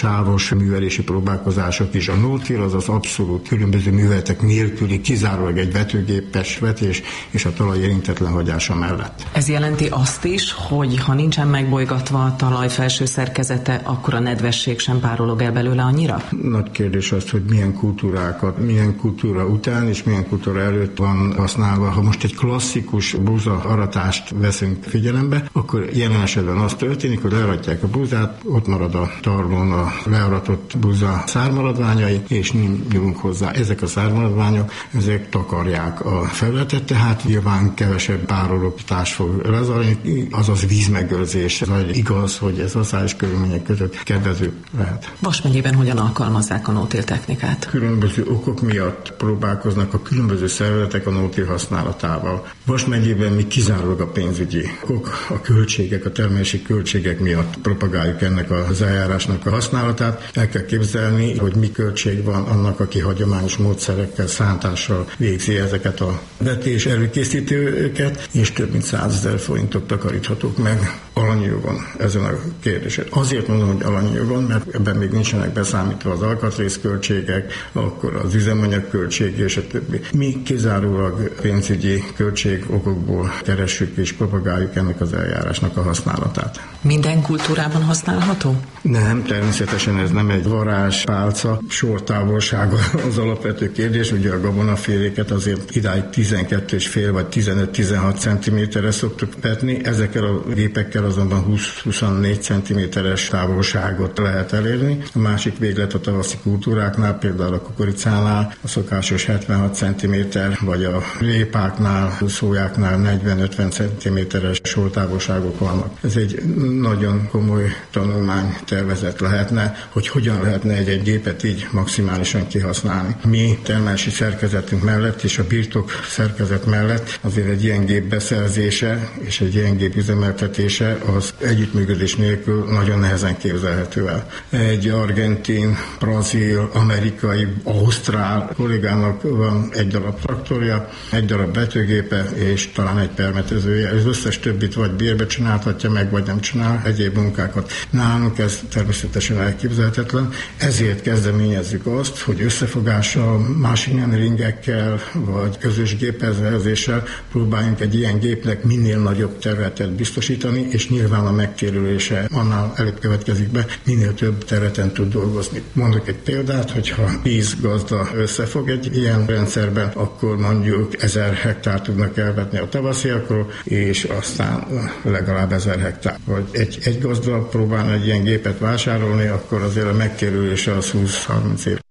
sávos művelési próbálkozások is. A no-till az az abszolút különböző műveletek nélküli, kizárólag egy vetőgépes vetés és a talaj érintetlen hagyása mellett. Ez jelenti azt is, hogy ha nincsen megbolygatva a talaj felső szerkezete, akkor a nedvesség sem párolog el belőle annyira? Nagy kérdés az, hogy milyen kultúrákat, milyen kultúra után és milyen kultúra előtt van használva. Ha most egy klasszikus búza aratást veszünk figyelembe, akkor jelen esetben az történik, hogy learatják a búzát, ott marad a tarlón a learatott búza szármaradványai, és nem nyúlunk hozzá. Ezek a szármaradványok, ezek takarják a felületet, tehát nyilván kevesebb párologtatás fog lezajlani, azaz vízmegőrzés. Ez igaz, hogy ez a szállás körülmények között kedvező lehet. Vas megyében hogyan alkalmazzák a no-till technikát? Különböző okok miatt próbálkoznak a különböző szervezetek a no-till használatával. Vas megyében mi kizárólag a pénzügyi okok, a költségek, a termelési költségek miatt propagáljuk ennek az eljárásnak a használatát. El kell képzelni, hogy mi költség van annak, aki hagyományos módszerekkel, szántással végzi ezeket a vetés előkészítőket, és több mint százezer forintot takaríthatók meg alanyi jogon ezen a kérdésen. Azért mondom, hogy alanyi jogon, mert ebben még nincsenek beszámítva az alkatrészköltségek, akkor az üzemanyag költség és a többi. Mi kizárólag pénzügyi költség okokból keressük és propagáljuk ennek az eljárásnak a használatát. Minden kultúrában használható? Nem, természetesen ez nem egy varázs, pálca, sortávolsága az alapvető kérdés. Ugye a gabonaféléket azért idáig tizenkettő és fél vagy tizenöt-tizenhat centiméterre szoktuk vetni, ezekkel a gépekkel azonban húsz-huszonnégy centiméteres távolságot lehet elérni. A másik véglet a tavaszi kultúráknál, például a kukoricánál a szokásos hetvenhat centiméter, vagy a répáknál, szójáknál negyven-ötven centiméteres sortávolságok vannak. Ez egy nagyon komoly tanulmány tervezet lehetne, hogy hogyan lehetne egy-egy gépet így maximálisan kihasználni. Mi termelési szerkezetünk mellett és a birtok szerkezet mellett azért egy ilyen gép beszerzése és egy ilyen gép üzemeltetése az együttműködés nélkül nagyon nehezen képzelhető el. Egy argentin, brazil, amerikai, ausztrál kollégának van egy darab traktorja, egy darab vetőgépe és talán egy permetezője. Az összes többit vagy bérbe csinálhatja meg, vagy nem csinál egyéb munkákat. Nálunk ez természetesen elképzelhetetlen, ezért kezdeményezzük azt, hogy összefogással, machine learningekkel, vagy közös gépezéssel próbáljunk egy ilyen gépnek minél nagyobb területet biztosítani, és nyilván a megtérülése annál előbb következik be, minél több területen tud dolgozni. Mondok egy példát, hogyha tíz gazda összefog egy ilyen rendszerben, akkor mondjuk ezer hektár tudnak elvetni a tavasziakról, és aztán legalább ezer hektár. Vagy egy, egy gazda próbálna egy ilyen gépet vásárolni, akkor azért a megtérülése az húsz-harminc év.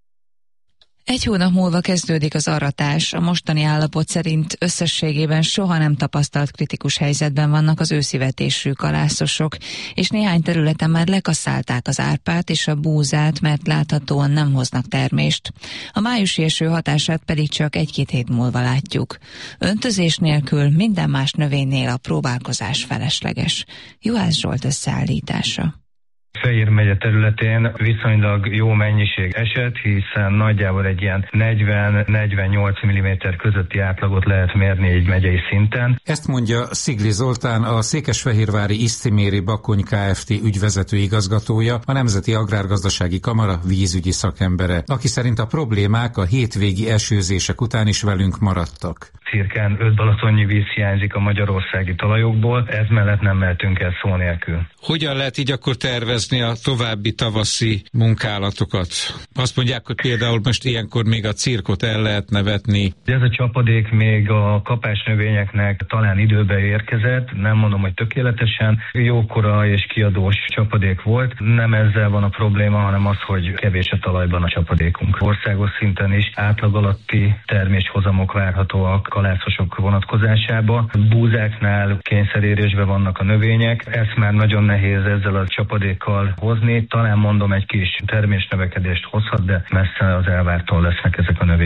Egy hónap múlva kezdődik az aratás. A mostani állapot szerint összességében soha nem tapasztalt kritikus helyzetben vannak az őszivetésű kalászosok, és néhány területen már lekasszálták az árpát és a búzát, mert láthatóan nem hoznak termést. A májusi eső hatását pedig csak egy-két hét múlva látjuk. Öntözés nélkül minden más növénynél a próbálkozás felesleges. Juhász Zsolt összeállítása. Fejér megye területén viszonylag jó mennyiség esett, hiszen nagyjából egy ilyen negyven-negyvennyolc milliméter közötti átlagot lehet mérni egy megyei szinten. Ezt mondja Szigli Zoltán, a Székesfehérvári Isztiméri Bakony Kft. Ügyvezető igazgatója, a Nemzeti Agrárgazdasági Kamara vízügyi szakembere, aki szerint a problémák a hétvégi esőzések után is velünk maradtak. Cirkán öt balatonnyi víz hiányzik a magyarországi talajokból, ez mellett nem mehetünk el szó nélkül. Hogyan lehet így akkor tervezni a további tavaszi munkálatokat? Azt mondják, hogy például most ilyenkor még a cirkot el lehetne vetni. Ez a csapadék még a kapásnövényeknek talán időbe érkezett, nem mondom, hogy tökéletesen, jókora és kiadós csapadék volt. Nem ezzel van a probléma, hanem az, hogy kevés a talajban a csapadékunk. Országos szinten is átlag alatti terméshozamok várhatóak kalászosok vonatkozásában. Búzáknál kényszerérésben vannak a növények, ezt már nagyon nehéz ezzel a csapadékkal hozni. Talán mondom, egy kis termésnövekedést hozhat, de messze az elvártól lesznek ezek a növények.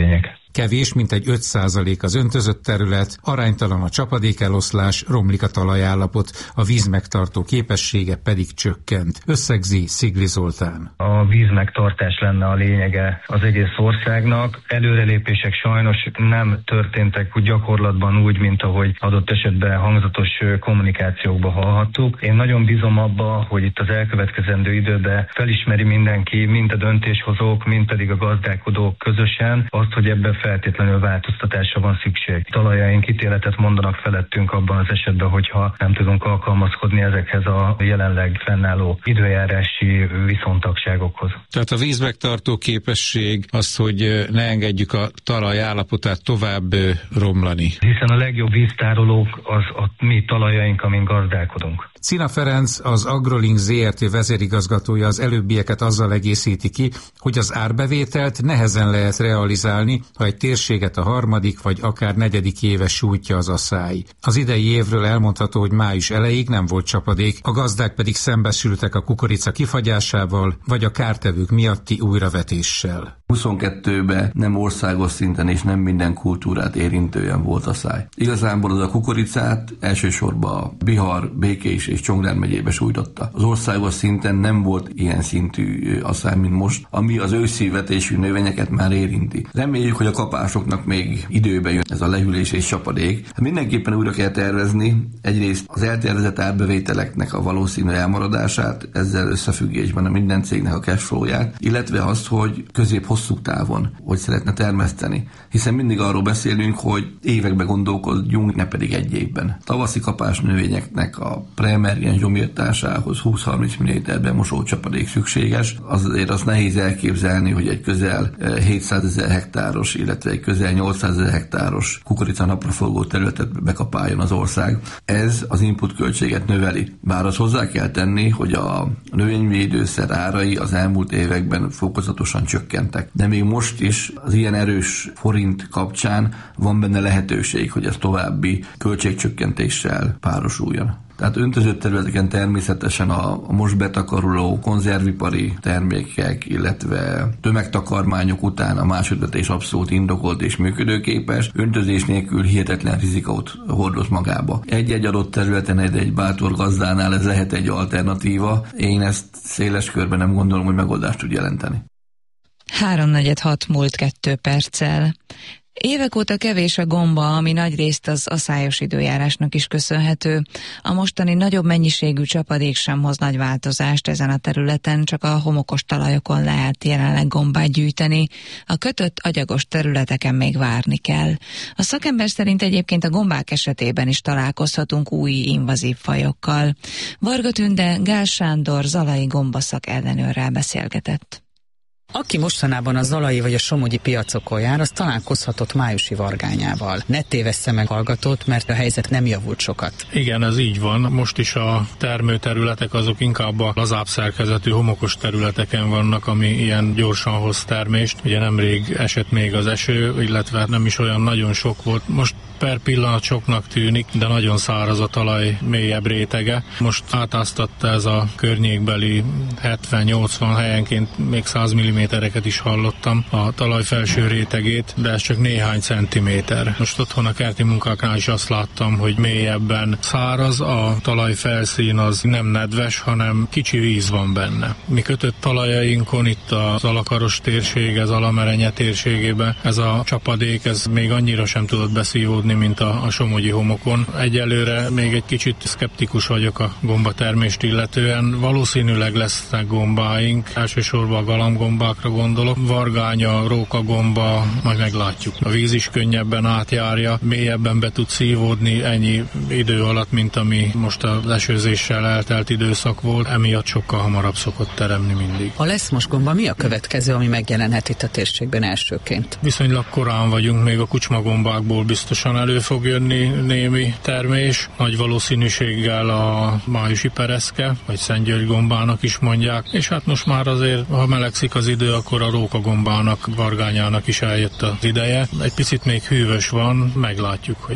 Kevés, mint egy öt százalék az öntözött terület, aránytalan a csapadékeloszlás, romlik a talajállapot, a vízmegtartó képessége pedig csökkent. Összegzi Szigli Zoltán. A vízmegtartás lenne a lényege az egész országnak. Előrelépések sajnos nem történtek úgy gyakorlatban úgy, mint ahogy adott esetben hangzatos kommunikációkba hallhattuk. Én nagyon bízom abba, hogy itt az elkövetkezendő időben felismeri mindenki, mind a döntéshozók, mind pedig a gazdálkodók közösen azt, hogy ebben feltétlenül változtatásra van szükség. Talajaink ítéletet mondanak felettünk abban az esetben, hogyha nem tudunk alkalmazkodni ezekhez a jelenleg fennálló időjárási viszontagságokhoz. Tehát a vízmegtartó képesség az, hogy ne engedjük a talaj állapotát tovább romlani. Hiszen a legjobb víztárolók az a mi talajaink, amin gazdálkodunk. Cina Ferenc, az AgroLink zé er té vezérigazgatója az előbbieket azzal egészíti ki, hogy az árbevételt nehezen lehet realizálni, ha egy térséget a harmadik vagy akár negyedik éve sújtja az aszály. Az idei évről elmondható, hogy május elejéig nem volt csapadék, a gazdák pedig szembesültek a kukorica kifagyásával, vagy a kártevők miatti újravetéssel. huszonkettőben nem országos szinten és nem minden kultúrát érintően volt aszály. Igazából az a kukoricát elsősorban Bihar, Békés és Csongrád megyébe sújtotta. Az országos szinten nem volt ilyen szintű aszály, mint most, ami az őszi vetésű növényeket már érinti. Reméljük, hogy a kapásoknak még időbe jön ez a lehűlés és csapadék. Hát mindenképpen újra kell tervezni egyrészt az eltervezett árbevételeknek a valószínű elmaradását, ezzel összefüggésben a minden cégnek a cashflow-ját, illetve azt, hogy közép-hosszú távon hogy szeretne termeszteni. Hiszen mindig arról beszélünk, hogy évekbe gondolkodjunk, ne pedig egy évben. Tavaszi kapás növényeknek a preemergens gyomírtásához húsz-harminc milliméterben mosó csapadék szükséges. Azért azt nehéz elképzelni, hogy egy közel hétszázezer hektáros, illetve egy közel nyolcszázezer hektáros kukorica napraforgó területet bekapáljon az ország. Ez az input költséget növeli. Bár azt hozzá kell tenni, hogy a növényvédőszer árai az elmúlt években fokozatosan csökkentek. De még most is az ilyen erős forint kapcsán van benne lehetőség, hogy ez további költségcsökkentéssel párosuljon. Tehát öntözött területeken természetesen a most betakaruló konzervipari termékek, illetve tömegtakarmányok után a másodvetés abszolút indokolt és működőképes, öntözés nélkül hihetetlen rizikót hordoz magába. Egy-egy adott területen egy-egy bátor gazdánál ez lehet egy alternatíva. Én ezt széles körben nem gondolom, hogy megoldást tud jelenteni. Háromnegyed hat múlt kettő perccel. Évek óta kevés a gomba, ami nagyrészt az aszályos időjárásnak is köszönhető. A mostani nagyobb mennyiségű csapadék sem hoz nagy változást ezen a területen, csak a homokos talajokon lehet jelenleg gombát gyűjteni. A kötött agyagos területeken még várni kell. A szakember szerint egyébként a gombák esetében is találkozhatunk új invazív fajokkal. Varga Tünde Gál Sándor zalai gombaszak ellenőrrel beszélgetett. Aki mostanában a zalai vagy a somogyi piacokon jár, az találkozhatott májusi vargányával. Ne tévessze meg hallgatót, mert a helyzet nem javult sokat. Igen, ez így van. Most is a termőterületek azok inkább a lazább szerkezetű homokos területeken vannak, ami ilyen gyorsan hoz termést. Ugye nemrég esett még az eső, illetve nem is olyan nagyon sok volt. Most per pillanat soknak tűnik, de nagyon száraz a talaj mélyebb rétege. Most átáztatta ez a környékbeli hetven-nyolcvan helyenként még száz millimétereket is hallottam a talaj felső rétegét, de ez csak néhány centiméter. Most otthon a kerti munkáknál is azt láttam, hogy mélyebben száraz, a talaj felszín az nem nedves, hanem kicsi víz van benne. Mi kötött talajainkon itt az Alakaros térség, az Alamerenye térségében ez a csapadék, ez még annyira sem tudott beszívódni, mint a, a somogyi homokon. Egyelőre még egy kicsit szkeptikus vagyok a gombatermést illetően. Valószínűleg lesznek gombáink, elsősorban a galambgombákra gondolok. Vargánya, rókagomba, majd meglátjuk. A víz is könnyebben átjárja, mélyebben be tud szívódni ennyi idő alatt, mint ami most az esőzéssel eltelt időszak volt. Emiatt sokkal hamarabb szokott teremni mindig. Ha lesz most gomba, mi a következő, ami megjelenhet itt a térségben elsőként? Viszonylag korán vagyunk, még a kucsmagombákból biztosan elő fog jönni némi termés. Nagy valószínűséggel a májusi pereszke, vagy Szentgyörgy gombának is mondják. És hát most már azért, ha melegszik az idő, akkor a rókagombának, vargányának is eljött az ideje. Egy picit még hűvös van, meglátjuk, hogy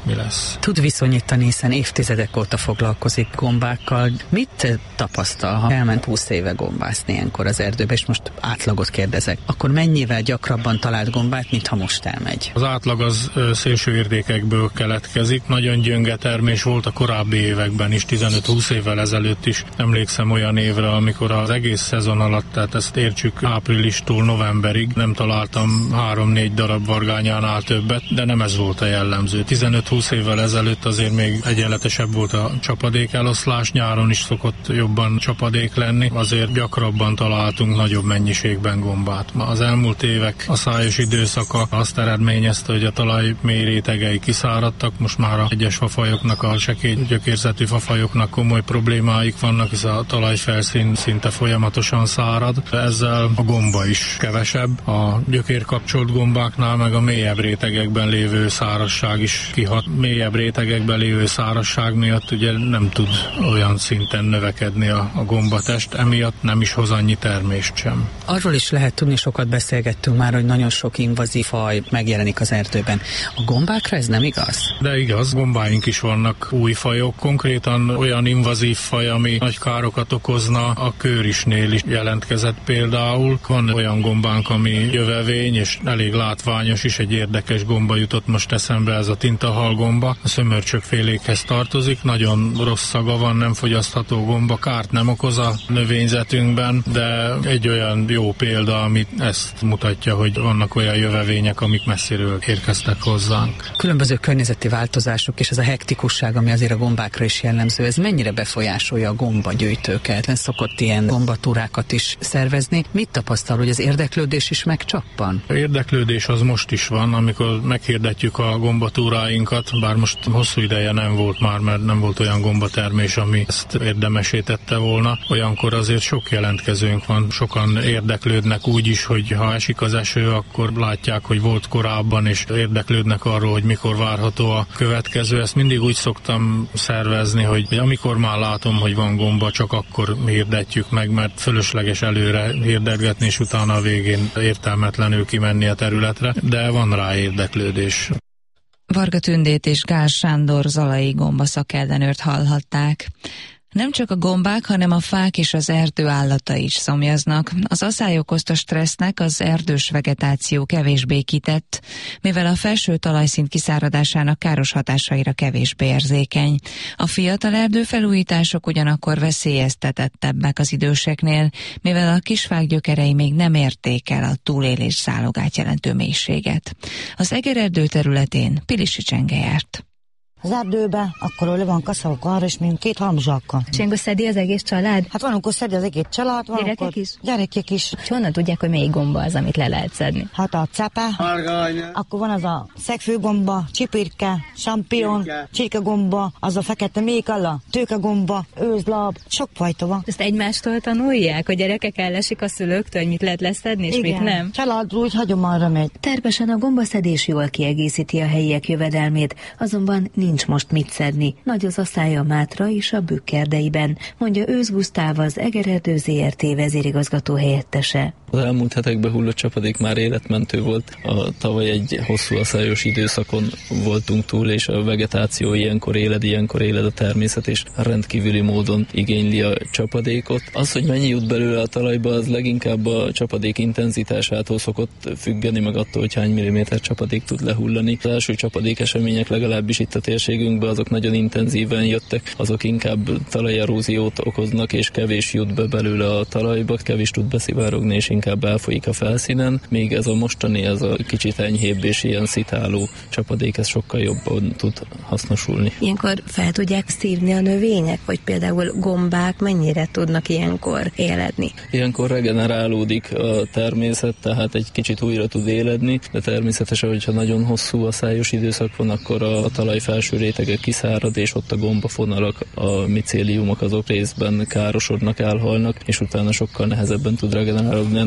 mi lesz. Tud viszonyítani, hiszen évtizedek óta foglalkozik gombákkal. Mit tapasztal, ha elment húsz éve gombászni ilyenkor az erdőbe, és most átlagot kérdezek, akkor mennyivel gyakrabban talált gombát, mint ha most elmegy? Az átlag az szélső értékekből keletkezik. Nagyon gyönge termés volt a korábbi években is, tizenöt-húsz évvel ezelőtt is. Emlékszem olyan évre, amikor az egész szezon alatt, tehát ezt értsük áprilistól novemberig, nem találtam három-négy darab vargányánál többet, de nem ez volt a jellemző. tizenöt-húsz évvel ezelőtt azért még egyenletesebb volt a csapadék eloszlás, nyáron is szokott jobban csapadék lenni, azért gyakrabban találtunk nagyobb mennyiségben gombát. Az elmúlt évek a szájos időszaka azt eredményezte, hogy a talaj mély rétegei kiszáradtak, most már a egyes fafajoknak, a sekély gyökérzetű fafajoknak komoly problémáik vannak, hisz a talajfelszín szinte folyamatosan szárad. Ezzel a gomba is kevesebb, a gyökérkapcsolt gombáknál meg a mélyebb rétegekben lévő szárazság is kihat. Mélyebb rétegekben lévő szárazság miatt ugye nem tud olyan szinten növekedni a, a gombatest, emiatt nem is hoz annyi termést sem. Arról is lehet tudni, sokat beszélgettünk már, hogy nagyon sok invazív faj megjelenik az erdőben. A gombákra ez nem igaz? De igaz, gombáink is vannak új fajok, konkrétan olyan invazív faj, ami nagy károkat okozna, a kőrisnél is jelentkezett például. Van olyan gombánk, ami jövevény, és elég látványos is, egy érdekes gomba jutott most eszembe, ez a tintahal gomba. A szömörcsökfélékhez tartozik, nagyon rossz szaga van, nem fogyasztható gomba, kárt nem okoz a növényzetünkben, de egy olyan jó példa, amit ezt mutatja, hogy vannak olyan jövevények, amik messziről érkeztek hozzánk. Különböző környezeti változások és ez a hektikusság, ami azért a gombákra is jellemző, ez mennyire befolyásolja a gombagyűjtőket? Len szokott ilyen gombatúrákat is szervezni. Mit tapasztal, hogy az érdeklődés is megcsappan? A érdeklődés az most is van, amikor meghirdetjük a gombatúráinkat, bár most hosszú ideje nem volt már, mert nem volt olyan gombatermés, ami ezt érdemessé tette volna. Olyankor azért sok jelentkezőnk van, sokan érdeklődnek úgy is, hogy ha esik az eső, akkor látják, hogy volt korábban, és érdeklődnek arról, hogy mikor várható a következő. Ezt mindig úgy szoktam szervezni, hogy amikor már látom, hogy van gomba, csak akkor hirdetjük meg, mert fölösleges előre hirdetgetni, és utána a végén értelmetlenül kimenni a területre, de van rá érdeklődés. Varga Tündét és Gál Sándor zalai gomba szakellenőrt hallhatták. Nem csak a gombák, hanem a fák és az erdő állatai is szomjaznak. Az aszály okozta stressznek az erdős vegetáció kevésbé kitett, mivel a felső talajszint kiszáradásának káros hatásaira kevésbé érzékeny. A fiatal erdőfelújítások ugyanakkor veszélyeztetettebbek az időseknél, mivel a kisfák gyökerei még nem érték el a túlélés zálogát jelentő mélységet. Az Egererdő területén Pilisi Csenge járt. Az erdőbe, akkor le van kaszavok arra, és mint két halmzsákkal. És ilyenkor szedi az egész család? Hát van, akkor szedi az egész család, van, gyerekek akkor is? Gyerekek is. És honnan tudják, hogy melyik gomba az, amit le lehet szedni? Hát a cepe, akkor van az a szegfőgomba, csipirke, sampion, csirkegomba, az a fekete mékalla, tőkegomba, őzlab, sok fajta van. Ezt egymástól tanulják, hogy gyerekek ellesik a szülőktől, hogy mit lehet leszedni, és igen, mit nem? Család úgy hagyományra megy. Természetesen a gombaszedés jól kiegészíti a helyiek jövedelmét, azonban nincs most mit szedni. Nagy az aszály a Mátra és a Bükk erdeiben, mondja Ősz Gusztáv, az Egererdő zé er té vezérigazgató helyettese. Az elmúlt hetekben hullott csapadék már életmentő volt. A tavaly egy hosszú aszályos időszakon voltunk túl, és a vegetáció ilyenkor éled, ilyenkor éled a természet, és rendkívüli módon igényli a csapadékot. Az, hogy mennyi jut belőle a talajba, az leginkább a csapadék intenzitásától szokott függeni, meg attól, hogy hány milliméter csapadék tud lehullani. Az első csapadék események legalábbis itt a térségünkben azok nagyon intenzíven jöttek, azok inkább talajeróziót okoznak, és kevés jut be belőle a talajba, kevés tud beszivárogni, és inkább elfolyik a felszínen, még ez a mostani, ez a kicsit enyhébb és ilyen szitáló csapadék, ez sokkal jobban tud hasznosulni. Ilyenkor fel tudják szívni a növények, vagy például gombák mennyire tudnak ilyenkor éledni? Ilyenkor regenerálódik a természet, tehát egy kicsit újra tud éledni, de természetesen, hogyha nagyon hosszú aszályos időszak van, akkor a talaj felső rétege kiszárad, és ott a gombafonalak, a micéliumok azok részben károsodnak, elhalnak, és utána sokkal nehezebben tud regenerálódni.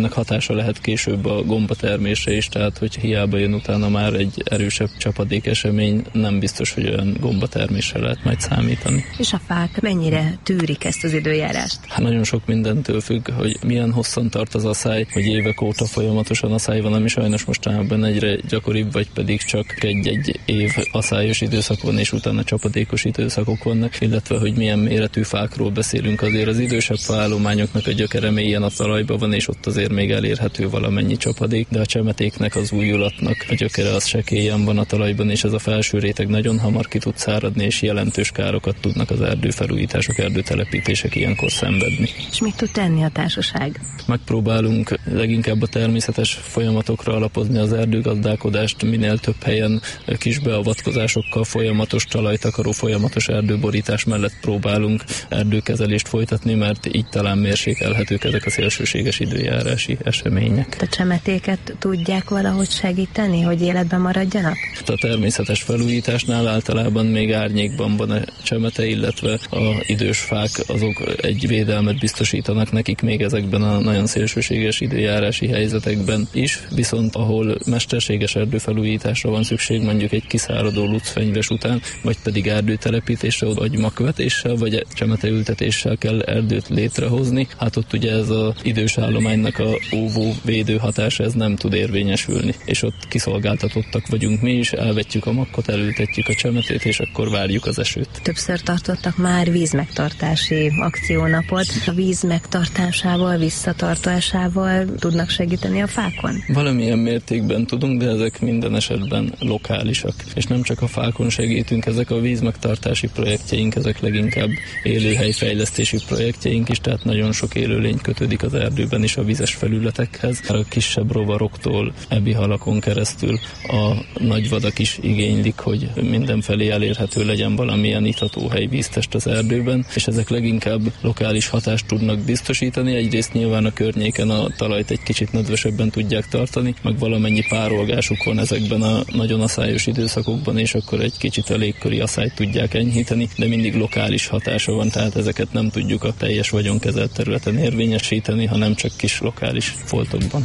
ennek hatása lehet később a gombatermésre is, tehát hogy hiába jön utána már egy erősebb csapadék esemény, nem biztos, hogy olyan gombatermésre lehet majd számítani. És a fák mennyire tűrik ezt az időjárást? Hát nagyon sok mindentől függ, hogy milyen hosszan tart az aszály, hogy évek óta folyamatosan aszály van, ami sajnos mostanában egyre gyakoribb, vagy pedig csak egy-egy év aszályos időszak van, és utána csapadékos időszakok vannak, illetve hogy milyen méretű fákról beszélünk. Azért az idősebb faállományoknak a gyökere mélyen a talajban van, és ott azért még elérhető valamennyi csapadék, de a csemetéknek, az újulatnak a gyökere az sekélyen van a talajban, és ez a felső réteg nagyon hamar ki tud száradni, és jelentős károkat tudnak az erdőfelújítások, erdőtelepítések ilyenkor szenvedni. És mit tud tenni a társaság? Megpróbálunk leginkább a természetes folyamatokra alapozni az erdőgazdálkodást, minél több helyen kisbeavatkozásokkal, folyamatos talajtakaró, folyamatos erdőborítás mellett próbálunk erdőkezelést folytatni, mert így talán mérsékelhetők ezek a szélsőséges időjárási események. A csemetéket tudják valahogy segíteni, hogy életben maradjanak? A természetes felújításnál általában még árnyékban van a csemete, illetve a idős fák azok egy védelmet biztosítanak nekik még ezekben a nagyon szélsőséges időjárási helyzetekben is, viszont ahol mesterséges erdőfelújításra van szükség, mondjuk egy kiszáradó lucfenyves után, vagy pedig erdőtelepítésre, vagy makvetéssel, vagy csemeteültetéssel kell erdőt létrehozni, hát ott ugye ez az idős állománynak a óvó védő hatása, ez nem tud érvényesülni, és ott kiszolgáltatottak vagyunk mi is, elvetjük a makkot, elültetjük a csemetét, és akkor várjuk az esőt. Többször tartottak már vízmegtartási akciónapot. A víz megtartásával, visszatartásával tudnak segíteni a fákon? Valamilyen mértékben tudunk, de ezek minden esetben lokálisak. És nem csak a fákon segítünk, ezek a vízmegtartási projektjeink, ezek leginkább élőhelyfejlesztési projektjeink is, tehát nagyon sok élőlény kötődik az erdőben is a vizes felületekhez. A kisebb rovaroktól, ebihalakon keresztül a nagyvadak is igénylik, hogy mindenfelé elérhető legyen valamilyen itható hely, víztest az erdőben, és ezek leginkább lokális hatást tudnak biztosítani. Egyrészt nyilván a környéken a talajt egy kicsit nedvesebben tudják tartani, meg valamennyi párolgásuk van ezekben a nagyon aszályos időszakokban, és akkor egy kicsit a légköri aszályt tudják enyhíteni, de mindig lokális hatása van, tehát ezeket nem tudjuk a teljes vagyonkezelt területen érvényesíteni, hanem csak kis lokális foltokban.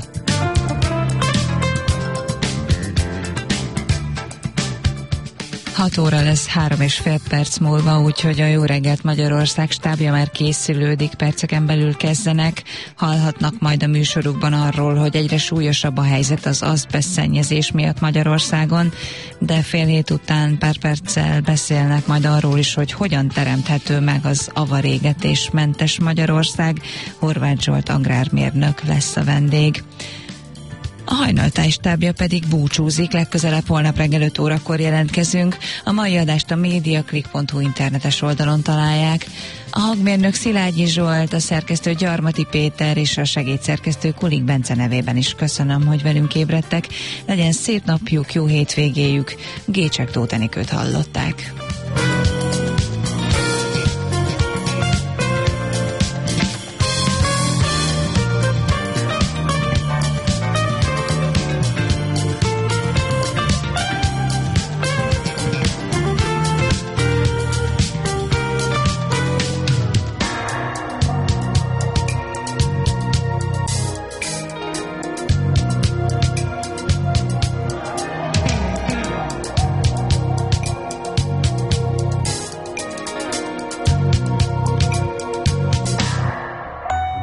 hat óra lesz három és fél perc múlva, úgyhogy a Jó reggelt Magyarország stábja már készülődik, perceken belül kezdenek. Hallhatnak majd a műsorukban arról, hogy egyre súlyosabb a helyzet az azbeszt szennyezés miatt Magyarországon, de fél hét után pár perccel beszélnek majd arról is, hogy hogyan teremthető meg az avarégetésmentes Magyarország. Horváth Zsolt agrármérnök lesz a vendég. A Hajnaltáj stábja pedig búcsúzik, legközelebb holnap reggel öt órakor jelentkezünk. A mai adást a mediaclick pont hu internetes oldalon találják. A hangmérnök Szilágyi Zsolt, a szerkesztő Gyarmati Péter és a segédszerkesztő Kulik Bence nevében is köszönöm, hogy velünk ébredtek. Legyen szép napjuk, jó hétvégéjük. Gécsek Tóth Enikőt hallották.